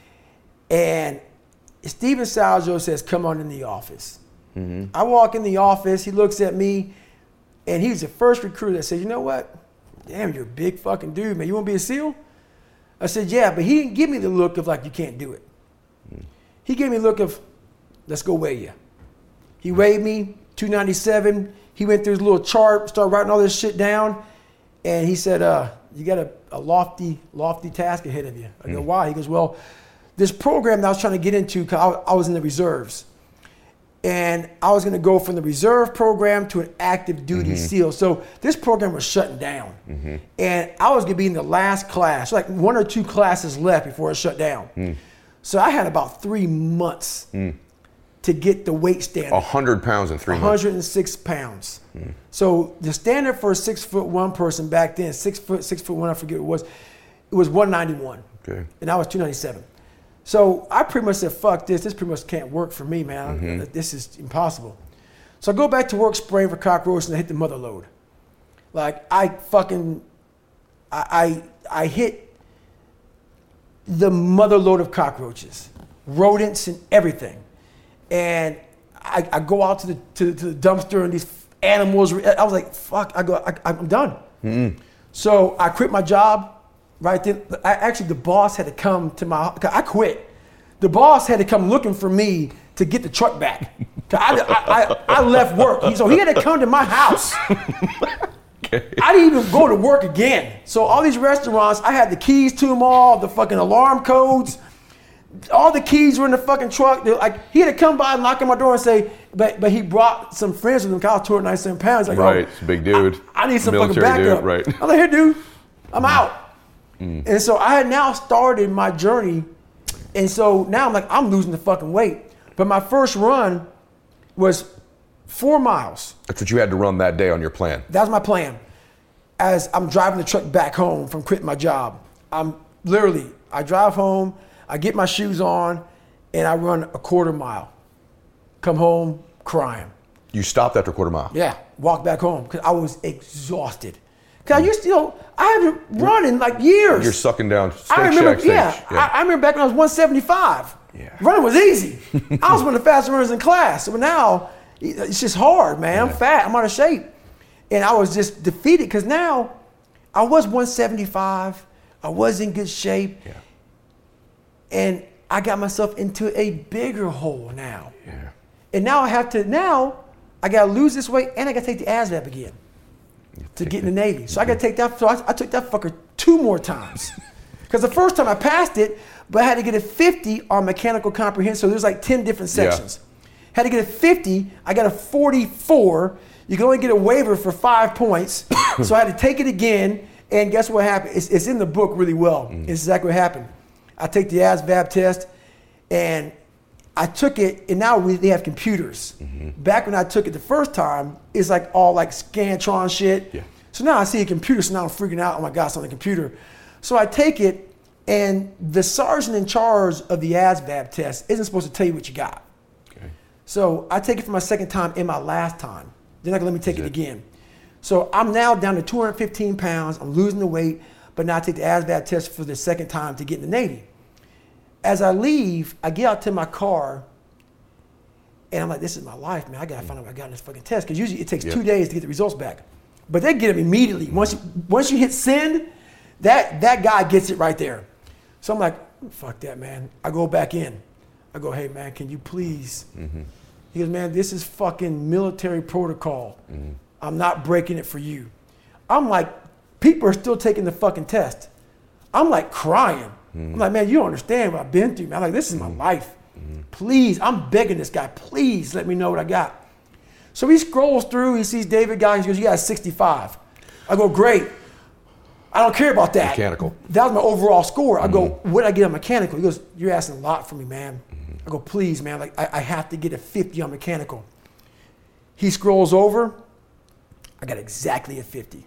And Steven Saljo says, come on in the office. I walk in the office, he looks at me, and he's the first recruiter that said, you know what? Damn, you're a big fucking dude, man. You want to be a SEAL? I said, yeah, but he didn't give me the look of like, you can't do it. He gave me the look of, let's go weigh you. He weighed me, 297. He went through his little chart, started writing all this shit down, and he said, you got a lofty task ahead of you. I go, why? He goes, well, this program that I was trying to get into, because I was in the reserves. And I was going to go from the reserve program to an active duty SEAL. So this program was shutting down. And I was going to be in the last class, like 1 or 2 classes left before it shut down. So I had about 3 months to get the weight standard. 100 pounds in 3 months. 106 pounds. So the standard for a 6'1" person back then, 6'1", I forget what it was 191. Okay. And I was 297. So I pretty much said, fuck this. This pretty much can't work for me, man. This is impossible. So I go back to work spraying for cockroaches, and I hit the mother load. Like I hit the mother load of cockroaches, rodents and everything. And I go out to the dumpster, and these animals, I was like, fuck, I'm done. So I quit my job. Right then, actually, the boss had to come to my. I quit. The boss had to come looking for me to get the truck back. I left work, so he had to come to my house. Okay. I didn't even go to work again. So all these restaurants, I had the keys to them all, the fucking alarm codes. All the keys were in the fucking truck. Like he had to come by and knock on my door and say, but he brought some friends with him. I was 297 pounds. Like, right, it's a big dude. I need some military fucking backup. Dude, right. I'm like, here, dude, I'm out. And so I had now started my journey, and so now I'm like, I'm losing the fucking weight. But my first run was 4 miles. That's what you had to run that day on your plan. That was my plan. As I'm driving the truck back home from quitting my job, I drive home, I get my shoes on, and I run a 1/4 mile. Come home crying. You stopped after a 1/4 mile? Yeah, walk back home because I was exhausted. Cause I used to, I haven't run in like years. You're sucking down Steak I remember, Shack stage. I remember back when I was 175. Yeah. Running was easy. I was one of the fastest runners in class. But now it's just hard, man. I'm fat. I'm out of shape, and I was just defeated because now I was 175. I was in good shape, and I got myself into a bigger hole now. Yeah. And now I gotta lose this weight, and I gotta take the ASVAB again to get in the Navy. So I gotta take that. So I took that fucker 2 2 more times. Because the first time I passed it, but I had to get a 50 on mechanical comprehension. So there's like 10 different sections. Had to get a 50, I got a 44. You can only get a waiver for 5 points. So I had to take it again, and guess what happened? It's in the book really well. It's exactly what happened. I take the ASVAB test, and I took it, and now they have computers. Back when I took it the first time, it's like all like Scantron shit. Yeah. So now I see a computer, so now I'm freaking out. Oh my God, it's on the computer. So I take it, and the sergeant in charge of the ASVAB test isn't supposed to tell you what you got. Okay. So I take it for my second time and my last time. They're not gonna let me take it again. So I'm now down to 215 pounds. I'm losing the weight, but now I take the ASVAB test for the second time to get in the Navy. As I leave, I get out to my car, and I'm like, this is my life, man. I gotta find out what I got in this fucking test. Because usually it takes 2 days to get the results back. But they get them immediately. Once you hit send, that guy gets it right there. So I'm like, fuck that, man. I go back in. I go, hey, man, can you please? He goes, man, this is fucking military protocol. I'm not breaking it for you. I'm like, people are still taking the fucking test. I'm like crying. I'm like, man, you don't understand what I've been through, man. I'm like, this is my life. Please, I'm begging this guy, please let me know what I got. So he scrolls through, he sees David Goggins, he goes, you got a 65. I go, great. I don't care about that. Mechanical. That was my overall score. I go, what did I get on mechanical? He goes, you're asking a lot from me, man. I go, please, man, like I have to get a 50 on mechanical. He scrolls over, I got exactly a 50.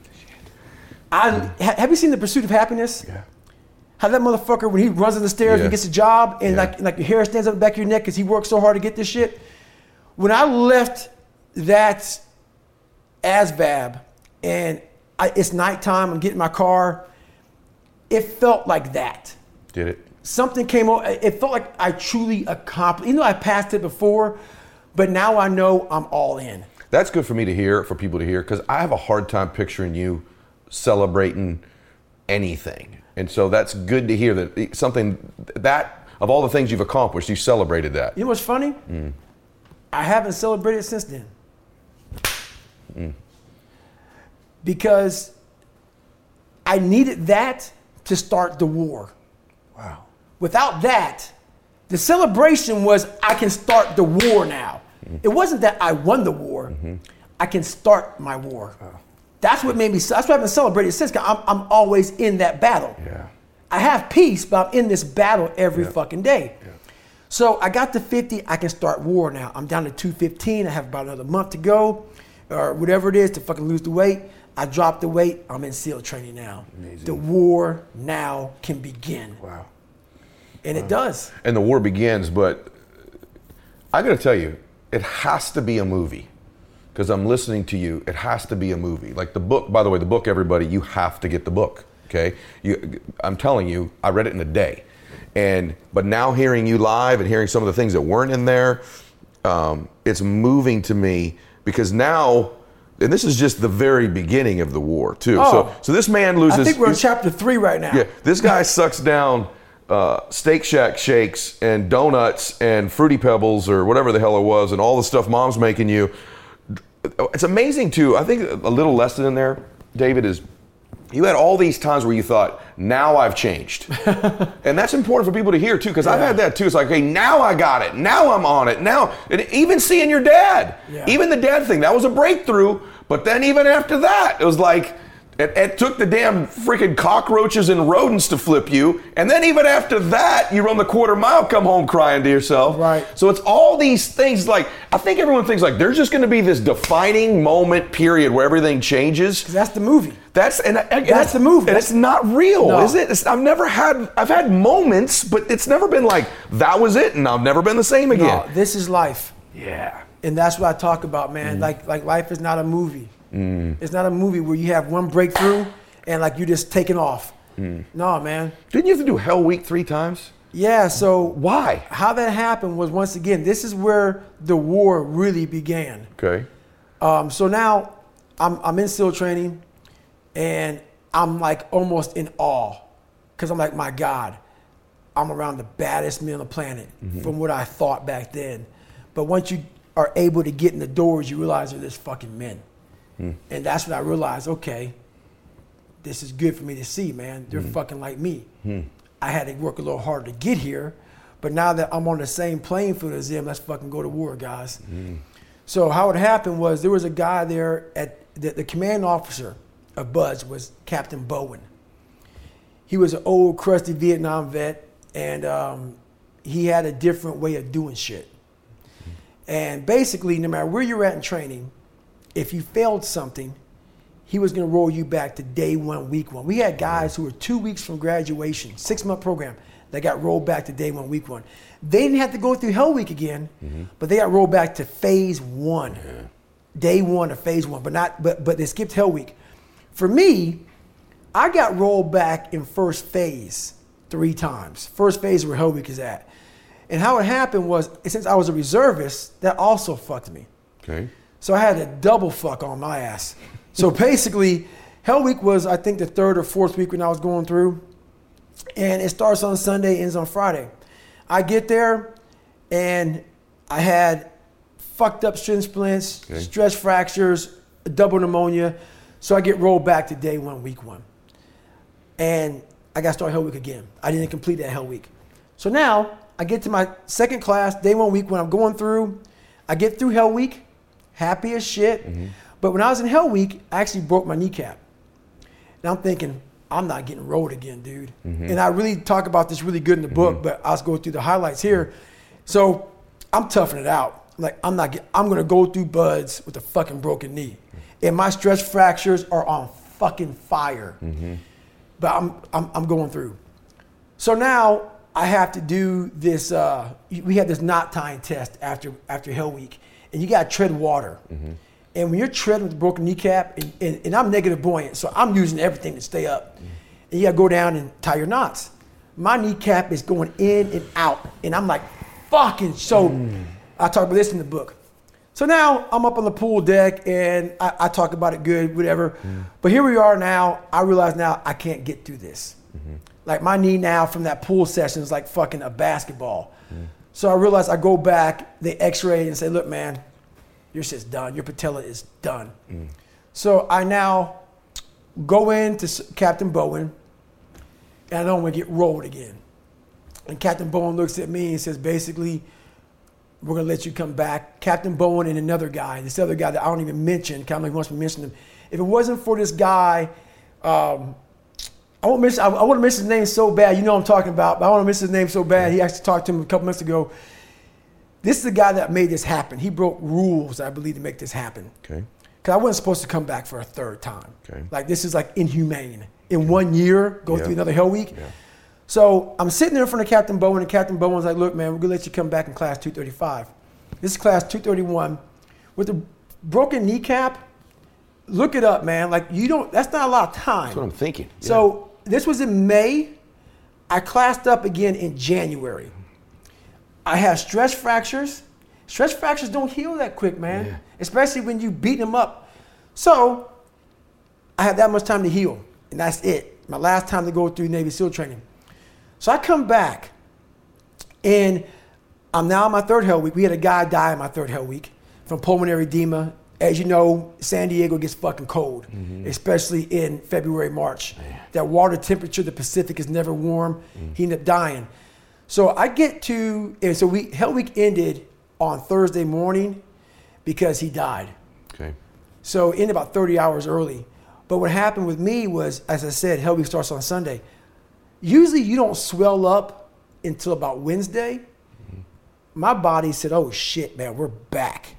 Have you seen The Pursuit of Happiness? Yeah. How that motherfucker, when he runs up the stairs and gets a job, and like your hair stands up the back of your neck because he worked so hard to get this shit. When I left that ASVAB and it's nighttime, I'm getting in my car, it felt like that. Did it? Something came over, it felt like I truly accomplished, even though I passed it before, but now I know I'm all in. That's good for me to hear, for people to hear, because I have a hard time picturing you celebrating anything. And so that's good to hear that something that, of all the things you've accomplished, you celebrated that. You know what's funny? I haven't celebrated since then. Because I needed that to start the war. Wow. Without that, the celebration was I can start the war now. It wasn't that I won the war. I can start my war. Wow. That's what made me, that's why I've been celebrating since. I'm always in that battle. Yeah. I have peace, but I'm in this battle every fucking day. Yeah. So I got to 50, I can start war now. I'm down to 215, I have about another month to go, or whatever it is to fucking lose the weight. I dropped the weight, I'm in SEAL training now. Amazing. The war now can begin. Wow. And it does. And the war begins, but I gotta tell you, it has to be a movie. Because I'm listening to you, it has to be a movie. Like the book, by the way, the book, everybody, you have to get the book, okay? I'm telling you, I read it in a day. But now hearing you live and hearing some of the things that weren't in there, it's moving to me because now, and this is just the very beginning of the war too. Oh, so this man loses. I think we're in chapter 3 right now. Yeah, this guy sucks down Steak Shack shakes and donuts and Fruity Pebbles or whatever the hell it was and all the stuff mom's making you. It's amazing too. I think a little lesson in there, David, is you had all these times where you thought, now I've changed. And that's important for people to hear too, because I've had that too. It's like, hey, now I got it. Now I'm on it. Now, and even seeing your dad, even the dad thing, that was a breakthrough. But then even after that, it was like, it took the damn freaking cockroaches and rodents to flip you. And then even after that, you run the quarter mile, come home crying to yourself. Right. So it's all these things like, I think everyone thinks like there's just going to be this defining moment period where everything changes. Because that's the movie. That's the movie. And it's not real, No. is it? I've had moments, but it's never been like, that was it and I've never been the same again. No, this is life. Yeah. And that's what I talk about, man. Like life is not a movie. It's not a movie where you have one breakthrough and like you just taking off. No, man. Didn't you have to do Hell Week 3 times? Yeah, so why? How that happened was, once again, this is where the war really began. Okay. So now I'm in SEAL training and I'm like almost in awe because I'm like, my God, I'm around the baddest men on the planet from what I thought back then. But once you are able to get in the doors, you realize they're just fucking men. And that's when I realized, okay, this is good for me to see, man. They're fucking like me. I had to work a little harder to get here, but now that I'm on the same playing field as them, let's fucking go to war, guys. So how it happened was there was a guy there at the command officer of BUD/S was Captain Bowen. He was an old, crusty Vietnam vet, and he had a different way of doing shit. And basically, no matter where you're at in training, if you failed something, he was going to roll you back to day one, week one. We had guys who were 2 weeks from graduation, 6-month program, that got rolled back to day one, week one. They didn't have to go through Hell Week again, but they got rolled back to phase one, day one of phase one, but they skipped Hell Week. For me, I got rolled back in first phase 3 times. First phase is where Hell Week is at. And how it happened was, since I was a reservist, that also fucked me. Okay. So I had a double fuck on my ass. So basically, Hell Week was, I think, the 3rd or 4th week when I was going through. And it starts on Sunday, ends on Friday. I get there, and I had fucked up shin splints, stress fractures, double pneumonia. So I get rolled back to day one, week one. And I got to start Hell Week again. I didn't complete that Hell Week. So now I get to my second class, day one, week one. I'm going through. I get through Hell Week, happy as shit. But when I was in Hell Week, I actually broke my kneecap. And I'm thinking, I'm not getting rolled again, dude. And I really talk about this really good in the book, but I'll go through the highlights here. So I'm toughing it out. Like, I'm going to go through BUD/S with a fucking broken knee. And my stress fractures are on fucking fire. But I'm going through. So now I have to do this, we have this knot tying test after Hell Week. And you got to tread water. And when you're treading with a broken kneecap, and I'm negative buoyant, so I'm using everything to stay up. And you got to go down and tie your knots. My kneecap is going in and out. And I'm like, fucking so. I talk about this in the book. So now I'm up on the pool deck, and I talk about it good, whatever. But here we are now. I realize now I can't get through this. Like, my knee now from that pool session is like fucking a basketball. So I realize I go back, they x-ray and say, look, man, your shit's done. Your patella is done. So I now go in to Captain Bowen, and I don't want to get rolled again. And Captain Bowen looks at me and says, basically, we're going to let you come back. Captain Bowen and another guy, this other guy that I don't even mention, kind of wants me to mention him. If it wasn't for this guy, I want to miss his name so bad. You know what I'm talking about, but I want to miss his name so bad. He actually talked to him a couple months ago. This is the guy that made this happen. He broke rules, I believe, to make this happen. Okay. Because I wasn't supposed to come back for a 3rd time. Okay. Like, this is like inhumane. In 1 year, go through another Hell Week. So I'm sitting there in front of Captain Bowen, and Captain Bowen's like, look, man, we're going to let you come back in class 235. This is class 231. With a broken kneecap, look it up, man. Like, that's not a lot of time. That's what I'm thinking. So this was in May. I classed up again in January. I have stress fractures. Stress fractures don't heal that quick, man, especially when you beat them up. So I had that much time to heal, and that's it. My last time to go through Navy SEAL training. So I come back, and I'm now in my 3rd Hell Week. We had a guy die in my 3rd Hell Week from pulmonary edema. As you know, San Diego gets fucking cold, especially in February, March. That water temperature, the Pacific is never warm. He ended up dying. So I get to, and so Hell Week ended on Thursday morning because he died. Okay. So it ended about 30 hours early. But what happened with me was, as I said, Hell Week starts on Sunday. Usually you don't swell up until about Wednesday. My body said, oh shit, man, we're back.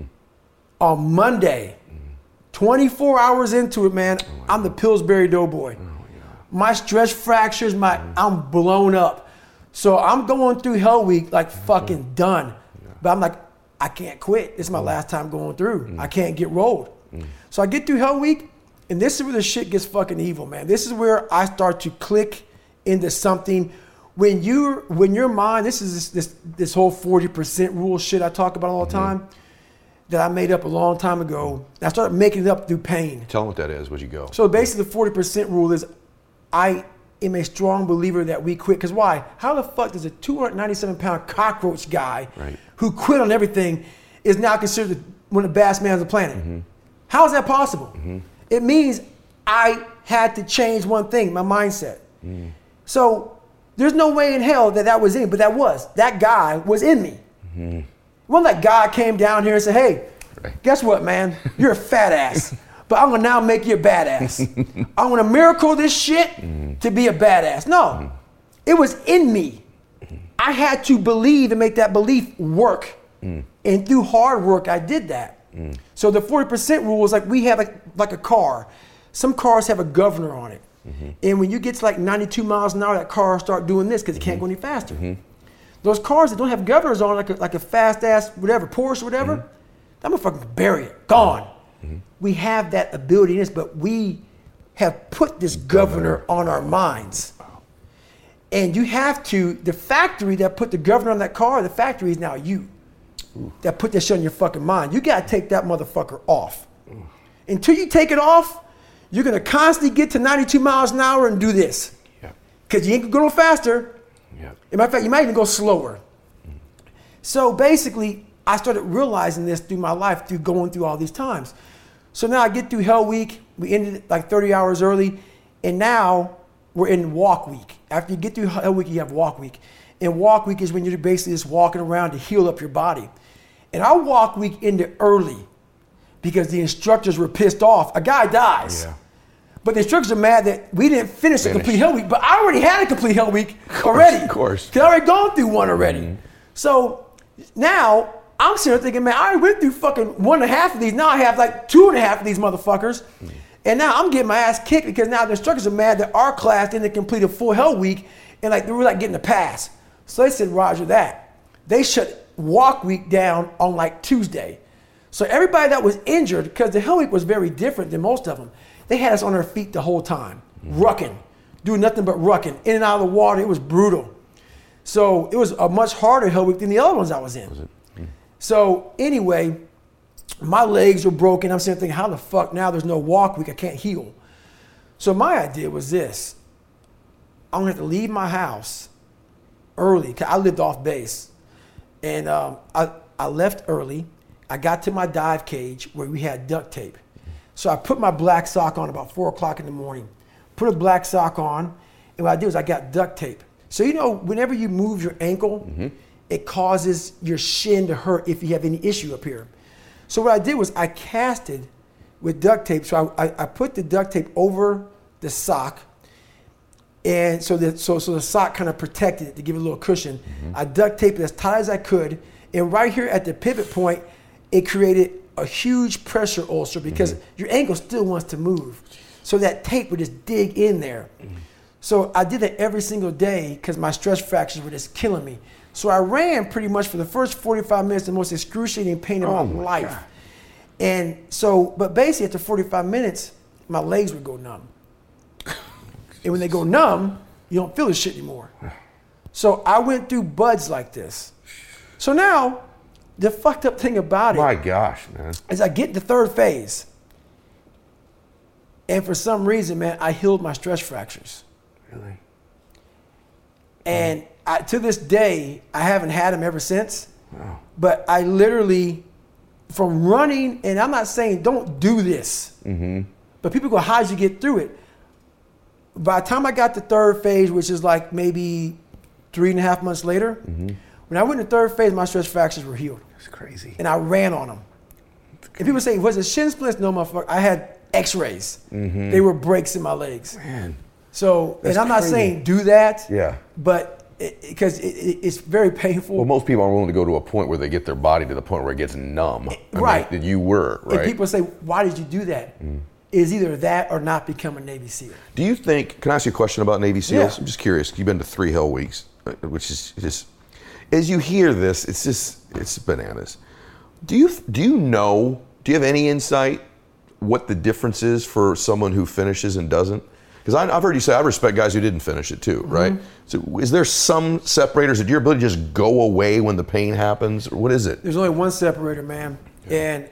On Monday, 24 hours into it, man, I'm the Pillsbury Doughboy. My stress fractures, I'm blown up. So I'm going through Hell Week like fucking done. But I'm like, I can't quit. This is my last time going through. I can't get rolled. So I get through Hell Week, and this is where the shit gets fucking evil, man. This is where I start to click into something. When your mind, this is this whole 40% rule shit I talk about all the time that I made up a long time ago. I started making it up through pain. Tell them what that is, would you go? So basically the 40% rule is I am a strong believer that we quit. Because why? How the fuck does a 297-pound cockroach guy who quit on everything is now considered one of the baddest men on the planet? How is that possible? It means I had to change one thing, my mindset. So there's no way in hell that was in me, but that guy was in me. It wasn't like God came down here and said, hey, guess what, man? You're a fat ass, but I'm gonna now make you a badass. I'm gonna miracle this shit to be a badass. No, it was in me. I had to believe and make that belief work. And through hard work, I did that. So the 40% rule is like we have like a car. Some cars have a governor on it. And when you get to like 92 miles an hour, that car start doing this because it can't go any faster. Those cars that don't have governors on, like a fast ass whatever, Porsche or whatever, that motherfucker bury it, gone. We have that ability in us, but we have put this governor on our minds. And you have to, the factory that put the governor on that car, the factory is now you. That put that shit on your fucking mind. You gotta take that motherfucker off. Until you take it off, you're gonna constantly get to 92 miles an hour and do this. Because you ain't gonna go no faster. As a matter of fact, you might even go slower. So basically, I started realizing this through my life, through going through all these times. So now I get through Hell Week, we ended like 30 hours early, and now we're in Walk Week. After you get through Hell Week, you have Walk Week. And Walk Week is when you're basically just walking around to heal up your body. And our Walk Week ended early because the instructors were pissed off. A guy dies. But the instructors are mad that we didn't finish a complete Hell Week. But I already had a complete Hell Week already. Of course. Because I already gone through one already. So now I'm sitting there thinking, man, I already went through fucking 1.5 of these. Now I have like 2.5 of these motherfuckers. And now I'm getting my ass kicked because now the instructors are mad that our class didn't complete a full Hell Week and like they were like getting a pass. So they said, Roger that. They shut Walk Week down on like Tuesday. So everybody that was injured, because the Hell Week was very different than most of them, they had us on our feet the whole time, rucking, doing nothing but rucking, in and out of the water. It was brutal. So it was a much harder Hell Week than the other ones I was in. So anyway, my legs were broken. I'm sitting thinking, how the fuck now there's no Walk Week, I can't heal. So my idea was this. I'm gonna have to leave my house early, because I lived off base. And I left early. I got to my dive cage where we had duct tape. So I put my black sock on about 4 o'clock in the morning. Put a black sock on, and what I did was I got duct tape. So you know, whenever you move your ankle, it causes your shin to hurt if you have any issue up here. So what I did was I casted with duct tape. So I put the duct tape over the sock, and so the sock kind of protected it to give it a little cushion. I duct taped it as tight as I could, and right here at the pivot point, it created a huge pressure ulcer because your ankle still wants to move. So that tape would just dig in there. So I did that every single day because my stress fractures were just killing me. So I ran pretty much for the first 45 minutes, the most excruciating pain of my life. God. And so, but basically after 45 minutes, my legs would go numb. And when they go numb, you don't feel this shit anymore. So I went through buds like this. So now, the fucked up thing about it, my gosh, man, is I get the third phase. And for some reason, man, I healed my stress fractures. Really? And to this day, I haven't had them ever since. Wow. But I literally, from running, and I'm not saying don't do this, but people go, how'd you get through it? By the time I got to third phase, which is like maybe 3.5 months later, when I went to third phase, my stress fractures were healed. That's crazy. And I ran on them. And people say, was it shin splints? No, motherfucker. I had x-rays. They were breaks in my legs. Man. So, That's and I'm not crazy. saying do that. Yeah. But because it's very painful. Well, most people aren't willing to go to a point where they get their body to the point where it gets numb. Right. That you were, right? And people say, why did you do that? Is either that or not become a Navy SEAL. Do you think, can I ask you a question about Navy SEALs? Yeah. I'm just curious. You've been to 3 Hell Weeks, which is just, as you hear this, it's bananas. Do you have any insight what the difference is for someone who finishes and doesn't? Because I've heard you say, I respect guys who didn't finish it too, right? So is there some separators that your ability to just go away when the pain happens? Or what is it? There's only one separator, man. And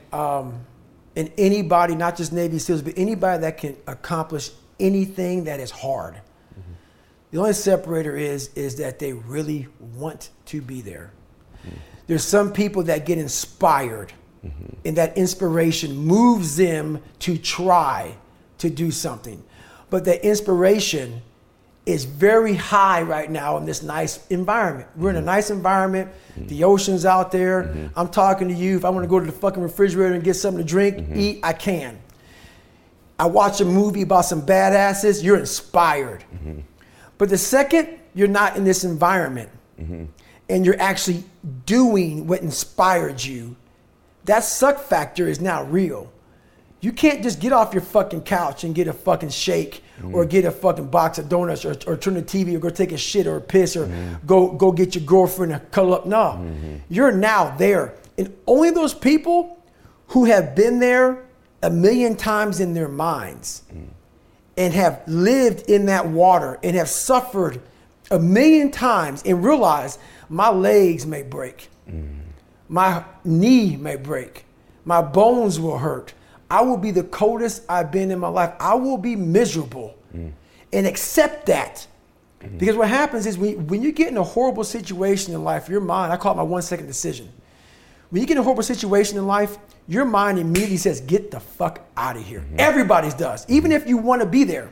anybody, not just Navy SEALs, but anybody that can accomplish anything that is hard. The only separator is that they really want to be there. There's some people that get inspired, and that inspiration moves them to try to do something. But the inspiration is very high right now in this nice environment. We're in a nice environment. The ocean's out there. I'm talking to you. If I want to go to the fucking refrigerator and get something to drink, eat, I can. I watch a movie about some badasses, you're inspired. But the second you're not in this environment and you're actually doing what inspired you, that suck factor is now real. You can't just get off your fucking couch and get a fucking shake or get a fucking box of donuts or turn the TV or go take a shit or a piss or go get your girlfriend and cuddle up. No, you're now there. And only those people who have been there a million times in their minds and have lived in that water and have suffered a million times and realize my legs may break. My knee may break. My bones will hurt. I will be the coldest I've been in my life. I will be miserable and accept that. Because what happens is when you get in a horrible situation in life, your mind, I call it my 1 second decision. When you get in a horrible situation in life, your mind immediately says, get the fuck out of here. Everybody's does, even if you want to be there.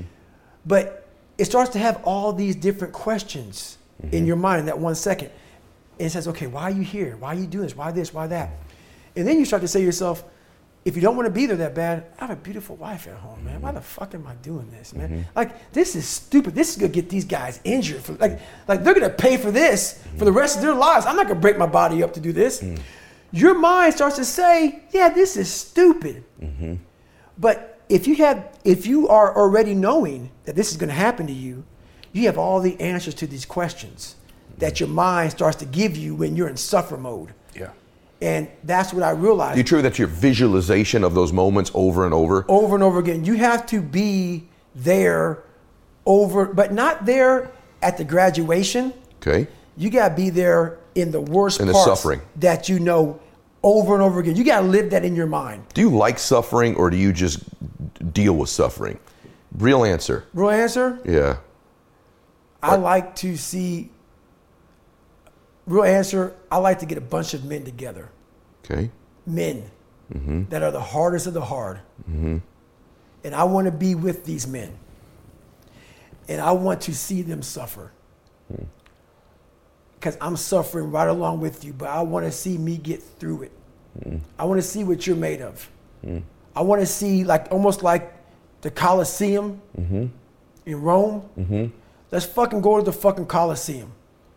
But it starts to have all these different questions in your mind in that 1 second. And it says, okay, why are you here? Why are you doing this? Why this? Why that? And then you start to say to yourself, if you don't want to be there that bad, I have a beautiful wife at home, man. Why the fuck am I doing this, man? Like, this is stupid. This is going to get these guys injured. Like they're going to pay for this for the rest of their lives. I'm not going to break my body up to do this. Your mind starts to say, yeah, this is stupid. But if you are already knowing that this is going to happen to you, you have all the answers to these questions that your mind starts to give you when you're in suffer mode. Yeah. And that's what I realized. You true that's your visualization of those moments over and over? Over and over again. You have to be there but not there at the graduation. Okay. You got to be there in the worst in the parts suffering that you know over and over again. You got to live that in your mind. Do you like suffering or do you just deal with suffering? Real answer. Real answer? Yeah. I like to see... Real answer, I like to get a bunch of men together. Okay. Men that are the hardest of the hard. And I want to be with these men. And I want to see them suffer. Because I'm suffering right along with you, but I want to see me get through it. I want to see what you're made of. I want to see almost like the Colosseum in Rome. Let's fucking go to the fucking Colosseum.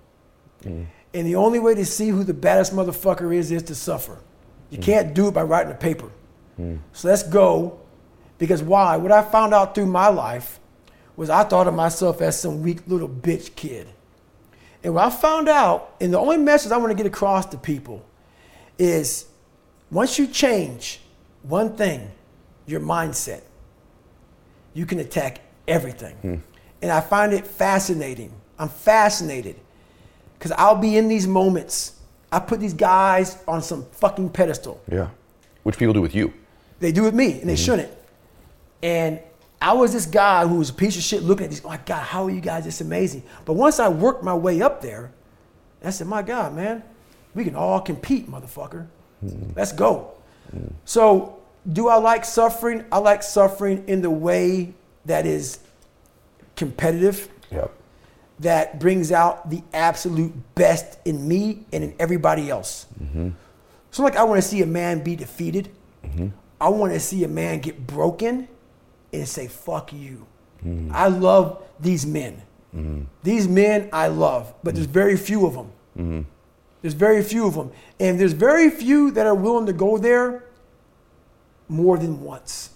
And the only way to see who the baddest motherfucker is to suffer. You can't do it by writing a paper. So let's go. Because why? What I found out through my life was I thought of myself as some weak little bitch kid. And what I found out, and the only message I want to get across to people is once you change one thing, your mindset, you can attack everything. And I find it fascinating. I'm fascinated. Because I'll be in these moments. I put these guys on some fucking pedestal. Yeah. Which people do with you. They do with me, and they shouldn't. And I was this guy who was a piece of shit looking at these, oh my God, how are you guys this amazing? But once I worked my way up there, I said, my God, man, we can all compete, motherfucker. Let's go. So do I like suffering? I like suffering in the way that is competitive. Yep. That brings out the absolute best in me and in everybody else. So I want to see a man be defeated. I want to see a man get broken and say, fuck you. I love these men. These men I love, but there's very few of them. There's very few of them. And there's very few that are willing to go there more than once.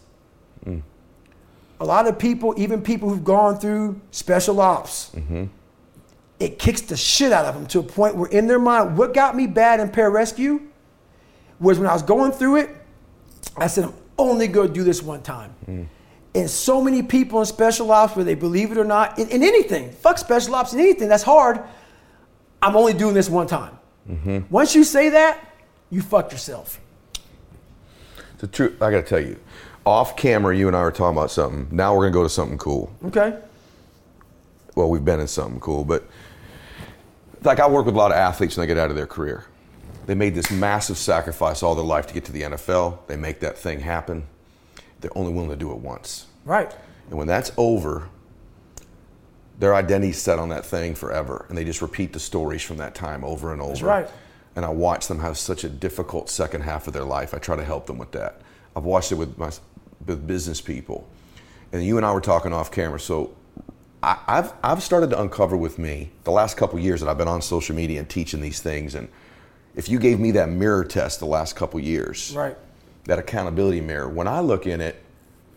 A lot of people, even people who've gone through special ops, it kicks the shit out of them to a point where in their mind, what got me bad in pararescue was when I was going through it, I said, I'm only going to do this one time. And so many people in special ops, whether they believe it or not, in anything, fuck special ops in anything, that's hard. I'm only doing this one time. Once you say that, you fucked yourself. The truth, I got to tell you, off camera, you and I were talking about something. Now we're going to go to something cool. Okay. Well, we've been in something cool, but I work with a lot of athletes when they get out of their career. They made this massive sacrifice all their life to get to the NFL. They make that thing happen. they're only willing to do it once. Right. And when that's over, their identity's set on that thing forever. And they just repeat the stories from that time over and over. That's right. And I watch them have such a difficult second half of their life. I try to help them with that. I've watched it with business people. And you and I were talking off camera. So I've started to uncover with me the last couple years that I've been on social media and teaching these things. And if you gave me that mirror test the last couple years, right, that accountability mirror, when I look in it,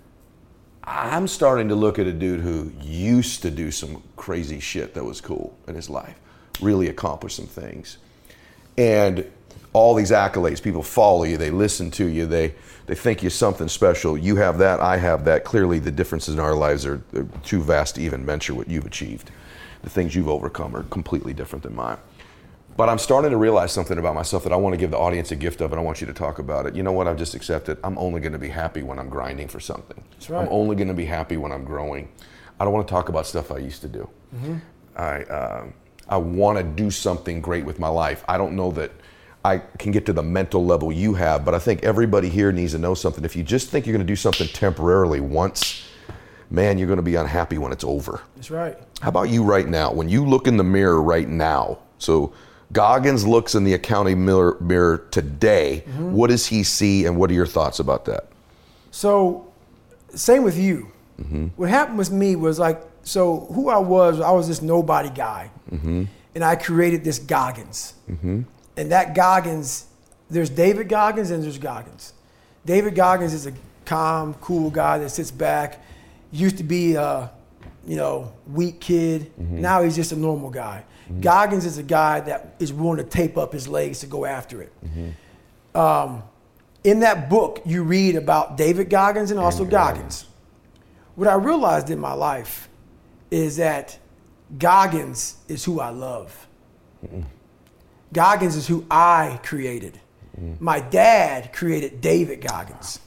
I'm starting to look at a dude who used to do some crazy shit that was cool in his life, really accomplish some things. And all these accolades, people follow you, they listen to you, they think you're something special. You have that, I have that. Clearly the differences in our lives are too vast to even measure what you've achieved. The things you've overcome are completely different than mine. But I'm starting to realize something about myself that I want to give the audience a gift of, and I want you to talk about it. You know what? I've just accepted. I'm only going to be happy when I'm grinding for something. That's right. I'm only going to be happy when I'm growing. I don't want to talk about stuff I used to do. Mm-hmm. I want to do something great with my life. I don't know that I can get to the mental level you have, but I think everybody here needs to know something. If you just think you're going to do something temporarily once, man, you're going to be unhappy when it's over. That's right. How about you right now? When you look in the mirror right now, so Goggins looks in the accounting mirror today, mm-hmm. What does he see and what are your thoughts about that? So, same with you. Mm-hmm. What happened with me was like, so who I was this nobody guy. Mm-hmm. And I created this Goggins. Mm-hmm. And that Goggins, there's David Goggins and there's Goggins. David Goggins is a calm, cool guy that sits back. Used to be a, weak kid. Mm-hmm. Now he's just a normal guy. Mm-hmm. Goggins is a guy that is willing to tape up his legs to go after it. Mm-hmm. In that book, you read about David Goggins and also Goggins. What I realized in my life is that Goggins is who I love. Mm-hmm. Goggins is who I created. Mm-hmm. My dad created David Goggins.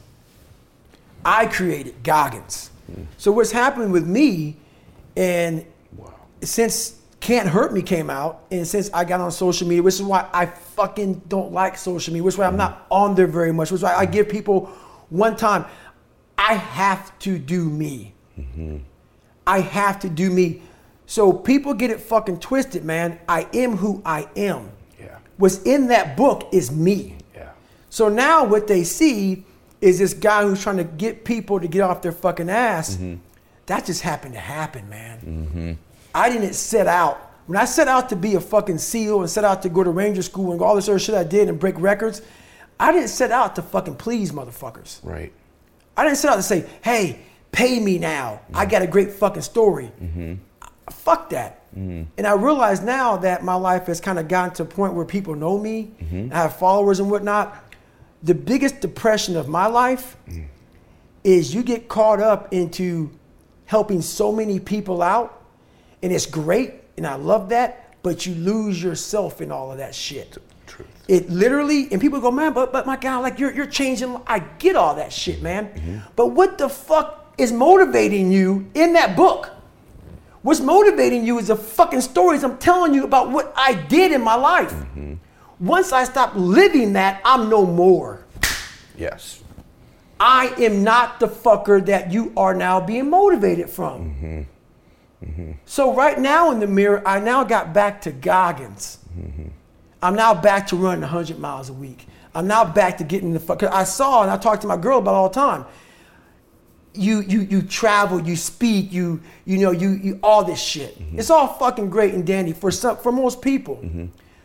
I created Goggins. Mm-hmm. So what's happened with me, and since Can't Hurt Me came out, and since I got on social media, which is why I fucking don't like social media, which is why I'm not on there very much, which is why I give people one time, I have to do me. Mm-hmm. I have to do me. So people get it fucking twisted, man. I am who I am. Yeah. What's in that book is me. Yeah. So now what they see is this guy who's trying to get people to get off their fucking ass. Mm-hmm. That just happened to happen, man. Mm-hmm. I didn't set out. When I set out to be a fucking SEAL and set out to go to Ranger School and all this other shit I did and break records, I didn't set out to fucking please motherfuckers. Right. I didn't set out to say, hey, pay me now. Mm-hmm. I got a great fucking story. Mm-hmm. Fuck that. Mm-hmm. And I realize now that my life has kind of gotten to a point where people know me, mm-hmm. I have followers and whatnot. The biggest depression of my life is you get caught up into helping so many people out, and it's great, and I love that, but you lose yourself in all of that shit. Truth. It literally, and people go, man, but my God, like you're changing. I get all that shit, man. Mm-hmm. But what the fuck is motivating you in that book? What's motivating you is the fucking stories I'm telling you about what I did in my life. Mm-hmm. Once I stop living that, I'm no more. Yes. I am not the fucker that you are now being motivated from. Mm-hmm. Mm-hmm. So right now in the mirror, I now got back to Goggins. Mm-hmm. I'm now back to running 100 miles a week. I'm now back to getting the fuck. I saw, and I talk to my girl about it all the time. You travel, you speak, you all this shit. Mm-hmm. It's all fucking great and dandy for most people. Mm-hmm.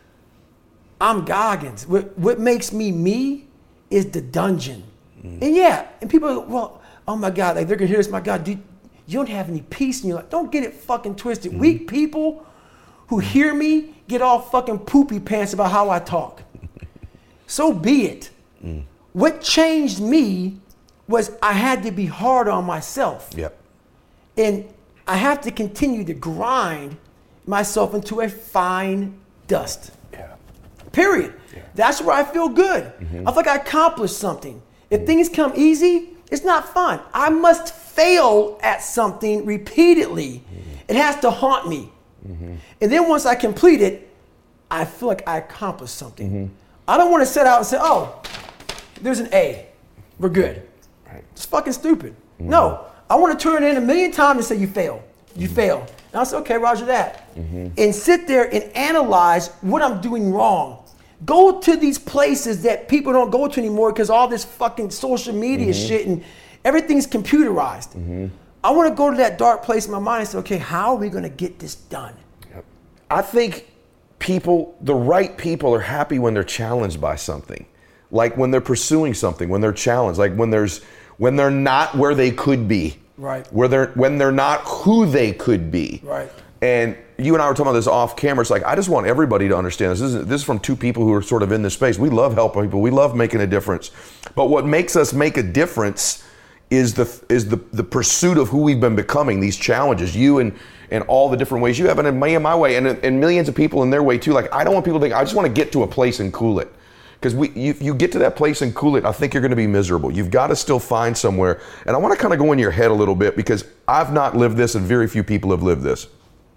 I'm Goggins. What makes me is the dungeon. Mm-hmm. And people are, well, oh my God, like they're gonna hear this, my God, you don't have any peace in your life. Don't get it fucking twisted. Mm-hmm. Weak people who hear me get all fucking poopy pants about how I talk. So be it. Mm. What changed me was I had to be hard on myself. Yep. And I have to continue to grind myself into a fine dust. Yeah. Period. Yeah. That's where I feel good. Mm-hmm. I feel like I accomplished something. If things come easy, it's not fun. I must fail at something repeatedly. Mm-hmm. It has to haunt me. Mm-hmm. And then once I complete it, I feel like I accomplished something. Mm-hmm. I don't want to set out and say, oh, there's an A. We're good. It's fucking stupid. No, I want to turn it in a million times and say you fail. You fail. And I said, okay, roger that. And sit there and analyze what I'm doing wrong. Go to these places that people don't go to anymore because all this fucking social media shit and everything's computerized. I want to go to that dark place in my mind and say, okay, how are we going to get this done? I think the right people are happy when they're challenged by something. Like when they're pursuing something, when they're challenged, like when they're not where they could be. Right. When they're not who they could be. Right. And you and I were talking about this off camera. It's like, I just want everybody to understand this. This is from two people who are sort of in this space. We love helping people. We love making a difference. But what makes us make a difference is the pursuit of who we've been becoming, these challenges, you and all the different ways you have, and me and my way, and millions of people in their way too. Like, I don't want people to think, I just want to get to a place and cool it. Because you get to that place and cool it, I think you're going to be miserable. You've got to still find somewhere. And I want to kind of go in your head a little bit because I've not lived this and very few people have lived this.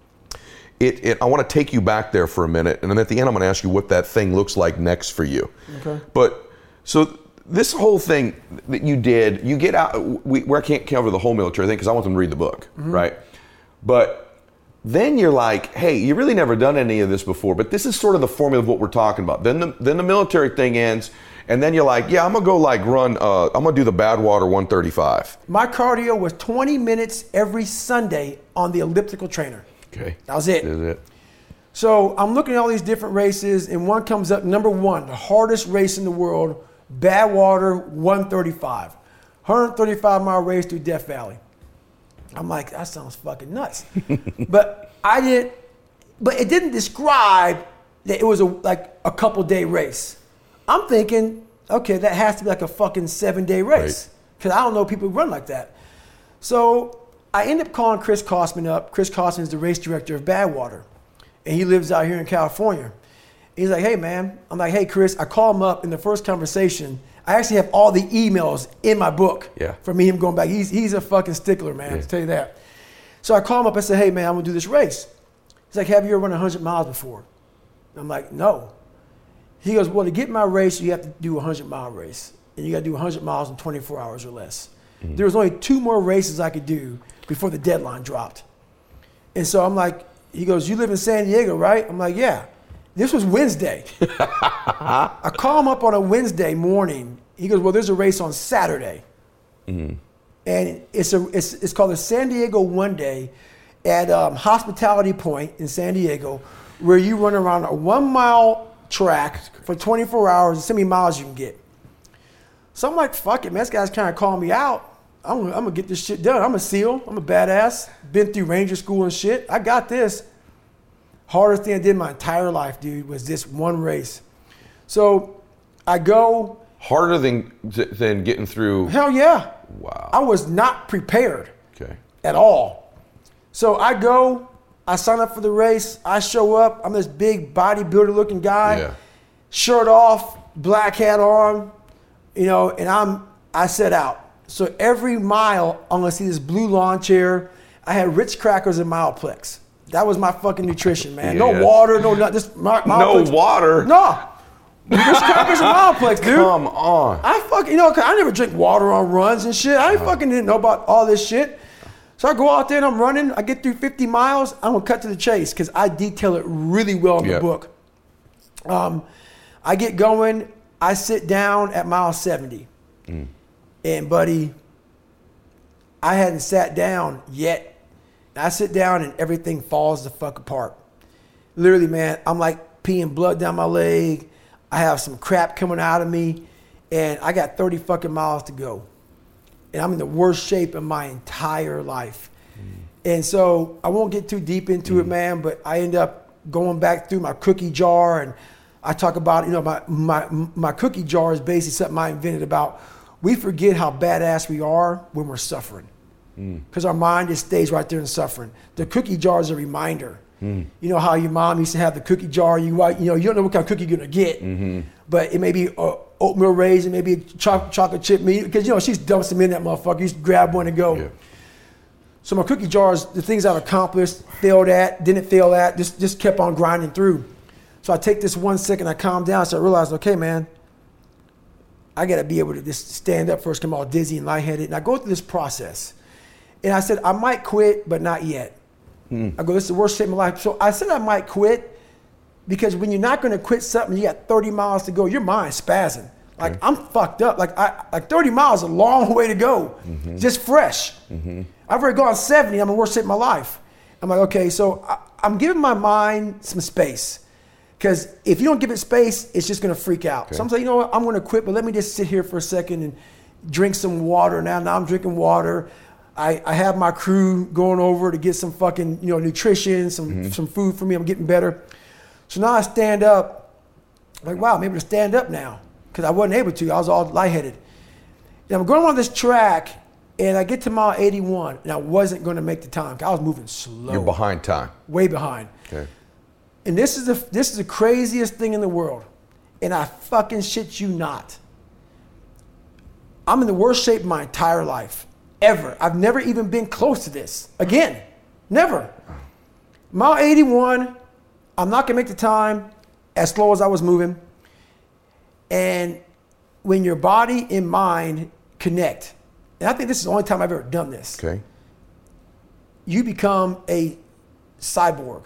I want to take you back there for a minute. And then at the end, I'm going to ask you what that thing looks like next for you. Okay. But so this whole thing that you did, you get out, I can't cover the whole military thing because I want them to read the book, right? But then you're like, hey, you really never done any of this before, but this is sort of the formula of what we're talking about. Then the military thing ends, and then you're like, yeah, I'm gonna go run, I'm gonna do the Badwater 135. My cardio was 20 minutes every Sunday on the elliptical trainer. Okay. That was it. That is it. So I'm looking at all these different races, and one comes up, number one, the hardest race in the world, Badwater 135. 135-mile race through Death Valley. I'm like, that sounds fucking nuts. But it didn't describe that it was a couple day race. I'm thinking, okay, that has to be like a fucking 7-day race. Because I don't know people who run like that. So I end up calling Chris Kosman up. Chris Kosman is the race director of Badwater. And he lives out here in California. He's like, hey man. I'm like, hey Chris, I call him up in the first conversation. I actually have all the emails in my book for me, him going back. He's a fucking stickler, man, to tell you that. So I call him up and say, hey, man, I'm going to do this race. He's like, have you ever run 100 miles before? I'm like, no. He goes, well, to get my race, you have to do a 100-mile race. And you got to do 100 miles in 24 hours or less. There was only 2 more races I could do before the deadline dropped. And so I'm like, he goes, you live in San Diego, right? I'm like, yeah. This was Wednesday. I call him up on a Wednesday morning. He goes, well, there's a race on Saturday. And it's called the San Diego One Day at Hospitality Point in San Diego, where you run around a 1-mile track for 24 hours and see how many miles you can get. So I'm like, fuck it, man. This guy's kind of calling me out. I'm going to get this shit done. I'm a SEAL. I'm a badass. Been through Ranger School and shit. I got this. Hardest thing I did my entire life, dude, was this one race. So I go. Harder than getting through. Hell yeah. Wow. I was not prepared at all. So I go, I sign up for the race. I show up. I'm this big bodybuilder looking guy, shirt off, black hat on, and I set out. So every mile, I'm gonna see this blue lawn chair. I had Ritz crackers and Mileplex. That was my fucking nutrition, man. No water, no nothing. Just Mileplex. No water? No. Ritz crackers and Mileplex, dude. Come on. I fucking, cause I never drink water on runs and shit. I fucking didn't know about all this shit. So I go out there and I'm running. I get through 50 miles. I'm gonna cut to the chase because I detail it really well in the book. I get going. I sit down at mile 70. And buddy, I hadn't sat down yet. I sit down and everything falls the fuck apart. Literally, man, I'm like peeing blood down my leg. I have some crap coming out of me, and I got 30 fucking miles to go. And I'm in the worst shape of my entire life. And so I won't get too deep into it, man, but I end up going back through my cookie jar, and I talk about, my cookie jar is basically something I invented about. We forget how badass we are when we're suffering. Because our mind just stays right there in suffering. The cookie jar is a reminder. You know how your mom used to have the cookie jar, you don't know what kind of cookie you're gonna get, but it may be oatmeal raisin, maybe chocolate chip meat, because she's dumped some in that motherfucker. You just grab one and go. Yeah. So my cookie jars, the things I've accomplished, failed at, didn't fail at, just kept on grinding through. So I take this 1 second, I calm down, so I realize, okay, man, I got to be able to just stand up first, come all dizzy and lightheaded. And I go through this process. And I said, I might quit, but not yet. I go, this is the worst shape of my life. So I said I might quit because when you're not going to quit something, you got 30 miles to go, your mind's spazzing. Like, I'm fucked up. Like 30 miles is a long way to go, just fresh. I've already gone 70. I'm in the worst shape of my life. I'm like, okay, so I'm giving my mind some space. Because if you don't give it space, it's just going to freak out. Okay. So I'm saying, you know what, I'm going to quit, but let me just sit here for a second and drink some water. Now I'm drinking water. I have my crew going over to get some fucking, nutrition, some food for me. I'm getting better. So now I stand up. I'm like, wow, I'm able to stand up now because I wasn't able to. I was all lightheaded. And I'm going on this track, and I get to mile 81, and I wasn't going to make the time. I was moving slow. You're behind time. Way behind. Okay. And this is the craziest thing in the world. And I fucking shit you not. I'm in the worst shape of my entire life. Ever. I've never even been close to this. Again. Never. Mile 81, I'm not going to make the time as slow as I was moving. And when your body and mind connect, and I think this is the only time I've ever done this, okay, you become a cyborg.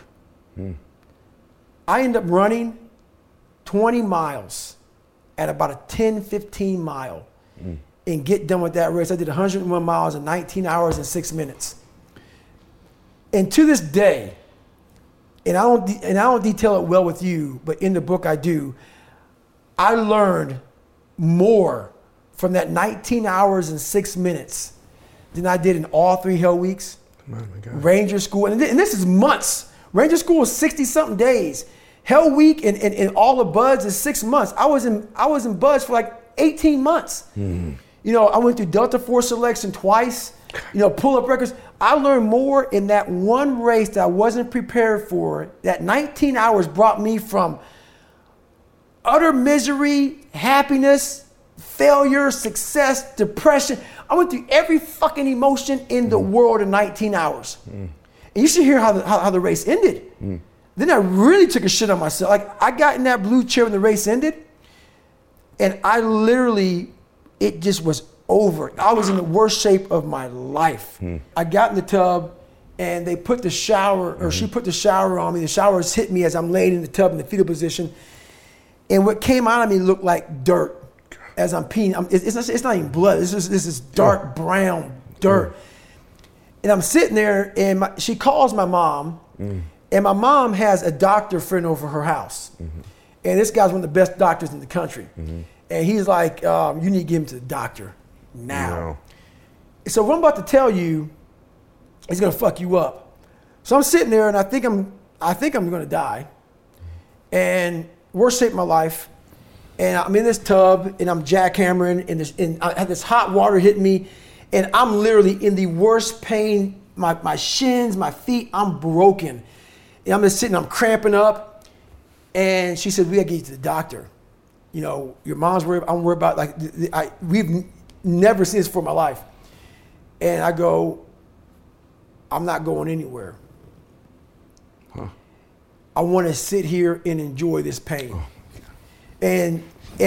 I end up running 20 miles at about a 10, 15 mile and get done with that race. I did 101 miles in 19 hours and 6 minutes. And to this day, and I don't detail it well with you, but in the book I do, I learned more from that 19 hours and 6 minutes than I did in all 3 Hell Weeks, Ranger School, and this is months. Ranger School is 60-something days. Hell Week and all the buds is 6 months. I was in buds for like 18 months. I went through Delta Force selection twice, pull-up records. I learned more in that one race that I wasn't prepared for. That 19 hours brought me from utter misery, happiness, failure, success, depression. I went through every fucking emotion in the world in 19 hours. And you should hear how the race ended. Then I really took a shit on myself. Like, I got in that blue chair when the race ended, and I literally, it just was over. I was in the worst shape of my life. I got in the tub, and they put the shower, or she put the shower on me. The showers hit me as I'm laying in the tub in the fetal position. And what came out of me looked like dirt as I'm peeing. It's not even blood. This is dark brown dirt. And I'm sitting there, and she calls my mom, and my mom has a doctor friend over her house. And this guy's one of the best doctors in the country. And he's like, you need to get him to the doctor now. So what I'm about to tell you is gonna fuck you up. So I'm sitting there, and I think I'm gonna die. And worst shape of my life. And I'm in this tub, and I'm jackhammering, and I have this hot water hitting me, and I'm literally in the worst pain. My shins, my feet, I'm broken. And I'm just sitting, I'm cramping up. And she said, we gotta get you to the doctor. Your mom's worried, I'm worried about, we've never seen this before in my life. And I go, I'm not going anywhere. I want to sit here and enjoy this pain. And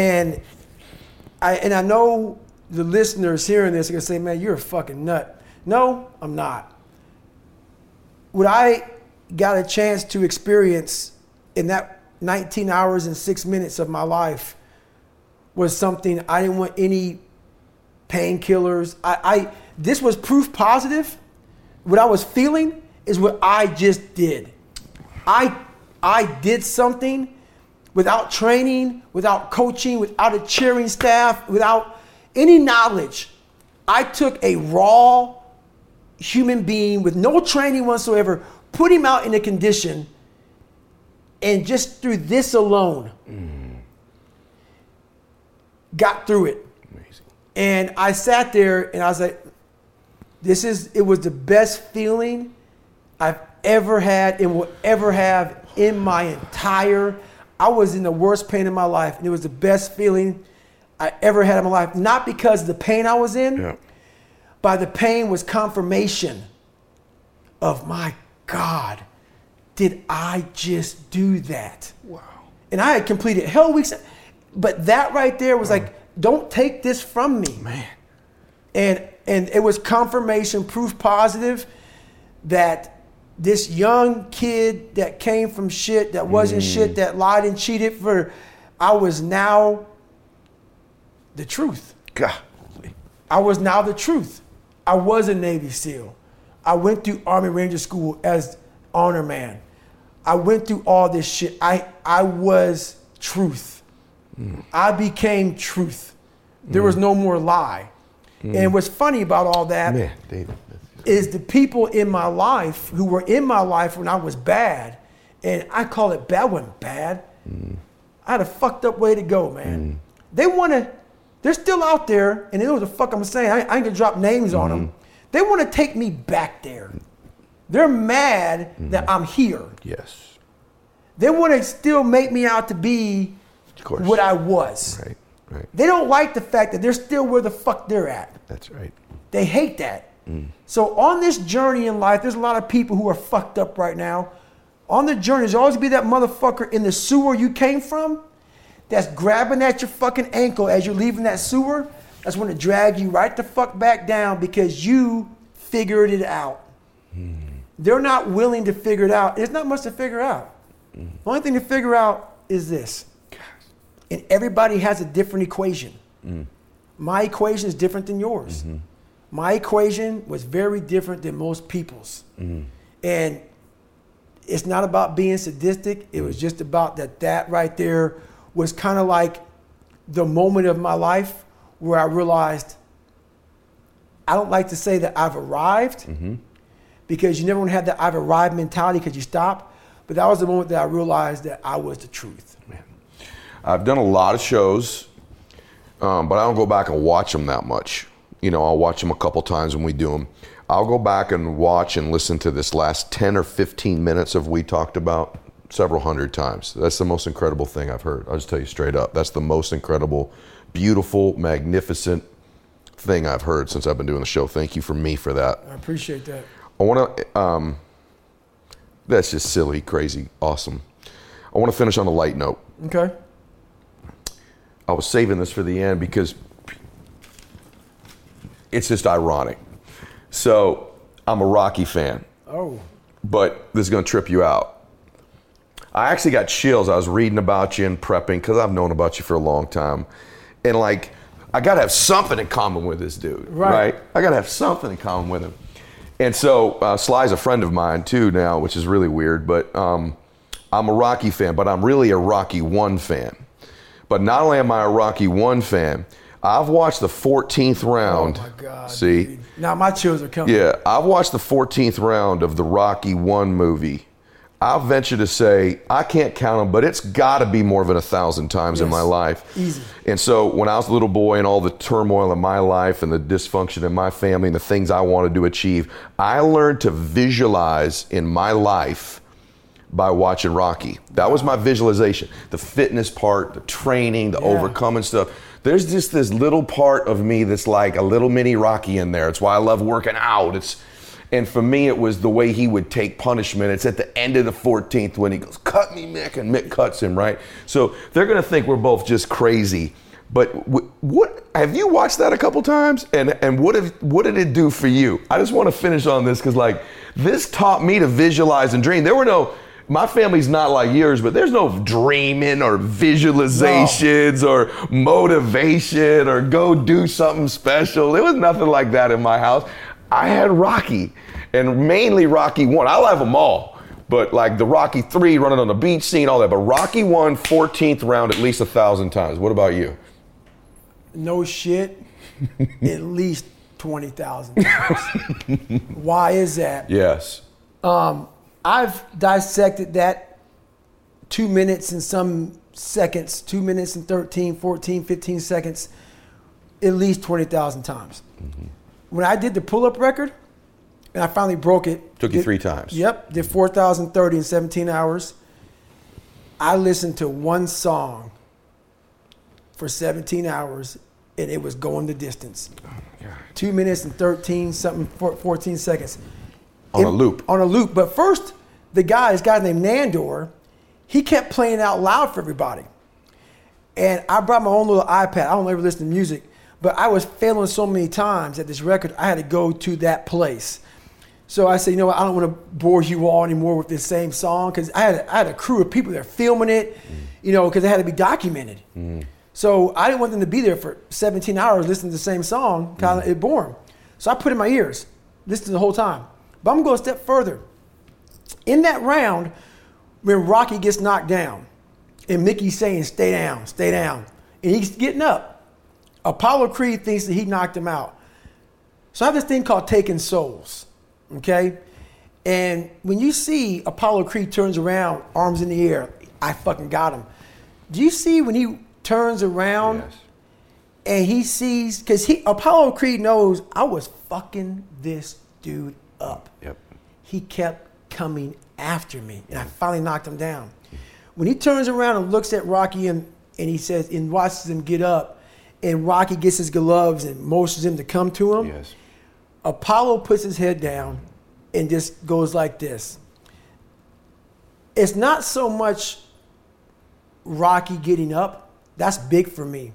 I know the listeners hearing this are gonna say, man, you're a fucking nut. No, I'm not. What I got a chance to experience in that 19 hours and 6 minutes of my life was something I didn't want any painkillers. This was proof positive. What I was feeling is what I just did. I did something without training, without coaching, without a cheering staff, without any knowledge. I took a raw human being with no training whatsoever, put him out in a condition, and just through this alone, got through it. Amazing. And I sat there and I was like, it was the best feeling I've ever had and will ever have in my entire, I was in the worst pain in my life, and it was the best feeling I ever had in my life. Not because of the pain I was in, but the pain was confirmation of, my God, did I just do that? Wow. And I had completed Hell Weeks, but that right there was like, don't take this from me. Man. And it was confirmation, proof positive that this young kid that came from shit, that wasn't shit, that lied and cheated I was now the truth. God. I was now the truth. I was a Navy SEAL. I went through Army Ranger School as honor man. I went through all this shit. I was truth. I became truth. There was no more lie. And what's funny about all that Man, David. is the people in my life who were in my life when I was bad, and I call it bad, I wasn't bad. I had a fucked up way to go, man. They're still out there, and they know what the fuck I'm saying. I ain't gonna drop names on them. They want to take me back there. They're mad that I'm here. Yes. They want to still make me out to be what I was. Right, right. They don't like the fact that they're still where the fuck they're at. That's right. They hate that. So on this journey in life, there's a lot of people who are fucked up right now. On the journey, there's always be that motherfucker in the sewer you came from that's grabbing at your fucking ankle as you're leaving that sewer. That's when it drag you right the fuck back down because you figured it out. They're not willing to figure it out. There's not much to figure out. The only thing to figure out is this. And everybody has a different equation. My equation is different than yours. My equation was very different than most people's. And it's not about being sadistic. It was just about that right there was kind of like the moment of my life where I realized I don't like to say that I've arrived because you never want to have that I've arrived mentality because you stop. But that was the moment that I realized that I was the truth. Man. I've done a lot of shows, but I don't go back and watch them that much. You know, I'll watch them a couple times when we do them. I'll go back and watch and listen to this last 10 or 15 minutes of We Talked About several hundred times. That's the most incredible thing I've heard. I'll just tell you straight up. That's the most incredible, beautiful, magnificent thing I've heard since I've been doing the show. Thank you for that. I appreciate that. I want to, that's just silly, crazy, awesome. I want to finish on a light note. Okay. I was saving this for the end because it's just ironic. So I'm a Rocky fan. Oh. But this is going to trip you out. I actually got chills. I was reading about you and prepping because I've known about you for a long time. And like, I got to have something in common with this dude, right? I got to have something in common with him. And so Sly's a friend of mine too now, which is really weird. But I'm a Rocky fan, but I'm really a Rocky 1 fan. But not only am I a Rocky 1 fan, I've watched the 14th round. Oh my God. See? Dude. Now my chills are coming. Yeah, I've watched the 14th round of the Rocky 1 movie. I'll venture to say, I can't count them, but it's got to be more than 1,000 times in my life. Easy. And so when I was a little boy and all the turmoil in my life and the dysfunction in my family and the things I wanted to achieve, I learned to visualize in my life by watching Rocky. That was my visualization. The fitness part, the training, the overcoming stuff. There's just this little part of me that's like a little mini Rocky in there. It's why I love working out. And for me, it was the way he would take punishment. It's at the end of the 14th when he goes, "Cut me, Mick," and Mick cuts him, right? So they're going to think we're both just crazy. But what have you watched that a couple times? And what did it do for you? I just want to finish on this because like this taught me to visualize and dream. My family's not like yours, but there's no dreaming or visualizations or motivation or go do something special. There was nothing like that in my house. I had Rocky, and mainly Rocky 1. I love them all, but like the Rocky 3 running on the beach scene, all that. But Rocky 1, 14th round at least 1,000 times. What about you? No shit, at least 20,000 times. Why is that? Yes. I've dissected that 2 minutes and some seconds, 2 minutes and 13, 14, 15 seconds, at least 20,000 times. When I did the pull-up record, and I finally broke it. Took you 3 times. Yep, did 4,030 in 17 hours. I listened to one song for 17 hours, and it was going the distance. Oh my God. 2 minutes and 13, something, 14 seconds. On a loop. On a loop. But first, this guy named Nandor, he kept playing out loud for everybody. And I brought my own little iPad. I don't ever listen to music, but I was failing so many times at this record, I had to go to that place. So I said, you know what, I don't want to bore you all anymore with this same song, because I had a crew of people there filming it, you know, because it had to be documented. So I didn't want them to be there for 17 hours listening to the same song, kind of it boring. So I put it in my ears, listened the whole time. But I'm going to go a step further. In that round, when Rocky gets knocked down, and Mickey's saying, stay down, and he's getting up, Apollo Creed thinks that he knocked him out. So I have this thing called Taking Souls, okay? And when you see Apollo Creed turns around, arms in the air, I fucking got him. Do you see when he turns around and he sees, because Apollo Creed knows I was fucking this dude up. Yep. He kept coming after me, and I finally knocked him down. When he turns around and looks at Rocky and he says, and watches him get up, and Rocky gets his gloves and motions him to come to him, Apollo puts his head down and just goes like this. It's not so much Rocky getting up. That's big for me.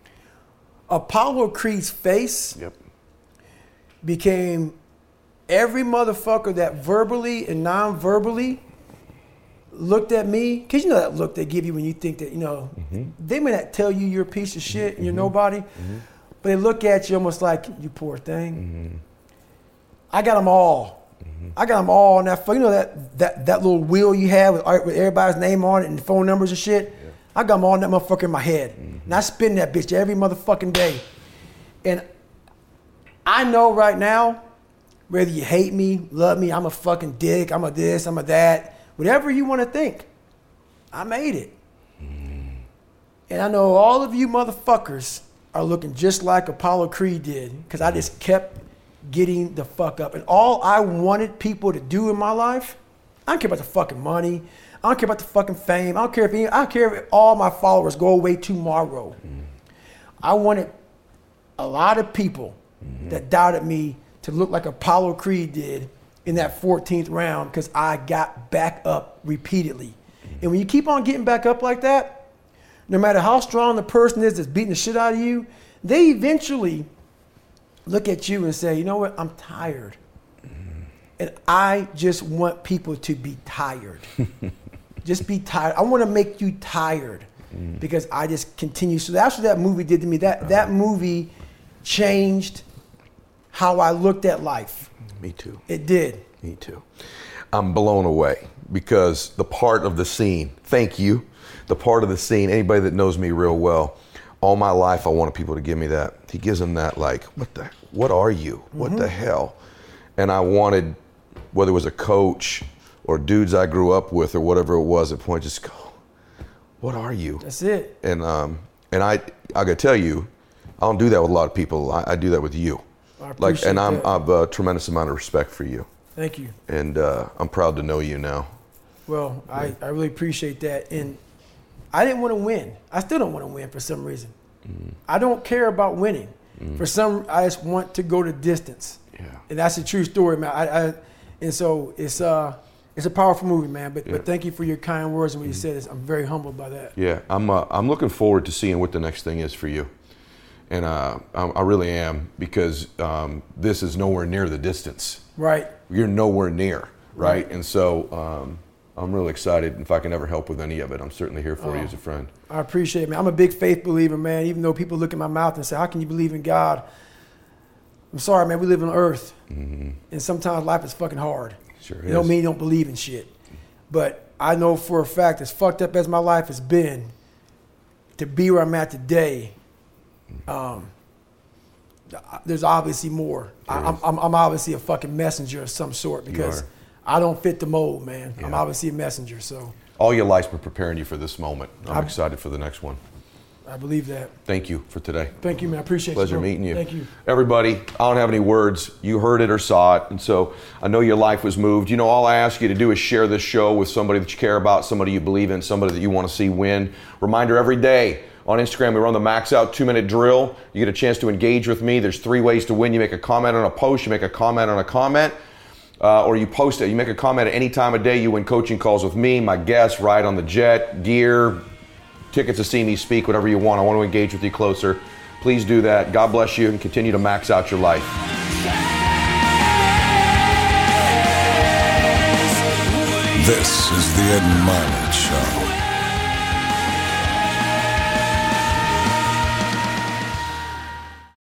Apollo Creed's face became every motherfucker that verbally and non-verbally looked at me, because you know that look they give you when you think that, you know, they may not tell you you're a piece of shit and you're nobody, but they look at you almost like, you poor thing. I got them all. I got them all on that, you know, that little wheel you have with everybody's name on it and phone numbers and shit. I got them all in that motherfucker in my head. And I spin that bitch every motherfucking day. And I know right now, whether you hate me, love me, I'm a fucking dick, I'm a this, I'm a that, whatever you want to think, I made it. And I know all of you motherfuckers are looking just like Apollo Creed did, because I just kept getting the fuck up. And all I wanted people to do in my life, I don't care about the fucking money, I don't care about the fucking fame, I don't care if all my followers go away tomorrow. I wanted a lot of people that doubted me to look like Apollo Creed did in that 14th round, because I got back up repeatedly. And when you keep on getting back up like that, no matter how strong the person is that's beating the shit out of you, they eventually look at you and say, you know what, I'm tired. And I just want people to be tired. Just be tired. I want to make you tired, because I just continue. So that's what that movie did to me. That movie changed how I looked at life. Me too. It did. Me too. I'm blown away, because the part of the scene, thank you, the part of the scene, anybody that knows me real well, all my life I wanted people to give me that. He gives them that, like, what are you? What the hell? And I wanted, whether it was a coach or dudes I grew up with or whatever it was, at point, just go, what are you? That's it. And I gotta tell you, I don't do that with a lot of people. I do that with you. I appreciate I that. have a tremendous amount of respect for you. Thank you. And I'm proud to know you now. Well, I really appreciate that. And I didn't want to win. I still don't want to win for some reason. I don't care about winning. For some, I just want to go the distance. Yeah. And that's a true story, man. And so it's a powerful movie, man. But thank you for your kind words and what you said. I'm very humbled by that. Yeah, I'm looking forward to seeing what the next thing is for you. And I really am, because this is nowhere near the distance. Right. You're nowhere near, right? And so I'm really excited. If I can ever help with any of it, I'm certainly here for you as a friend. I appreciate it, man. I'm a big faith believer, man. Even though people look at my mouth and say, how can you believe in God? I'm sorry, man. We live on earth. And sometimes life is fucking hard. Sure is. It don't mean you don't believe in shit. But I know for a fact, as fucked up as my life has been, to be where I'm at today, there's obviously more. I'm obviously a fucking messenger of some sort, because I don't fit the mold, man. I'm obviously a messenger, so. All your life's been preparing you for this moment. I'm excited for the next one. I believe that. Thank you for today. Thank you, man. I appreciate Pleasure you. Pleasure meeting you. Thank you. Everybody, I don't have any words. You heard it or saw it, and so I know your life was moved. You know, all I ask you to do is share this show with somebody that you care about, somebody you believe in, somebody that you want to see win. Reminder every day, on Instagram, we run the Max Out 2-minute drill. You get a chance to engage with me. There's 3 ways to win. You make a comment on a post, you make a comment on a comment, or you post it. You make a comment at any time of day. You win coaching calls with me, my guests, ride on the jet, gear, tickets to see me speak, whatever you want. I want to engage with you closer. Please do that. God bless you and continue to max out your life. This is the Ed Mylett Show.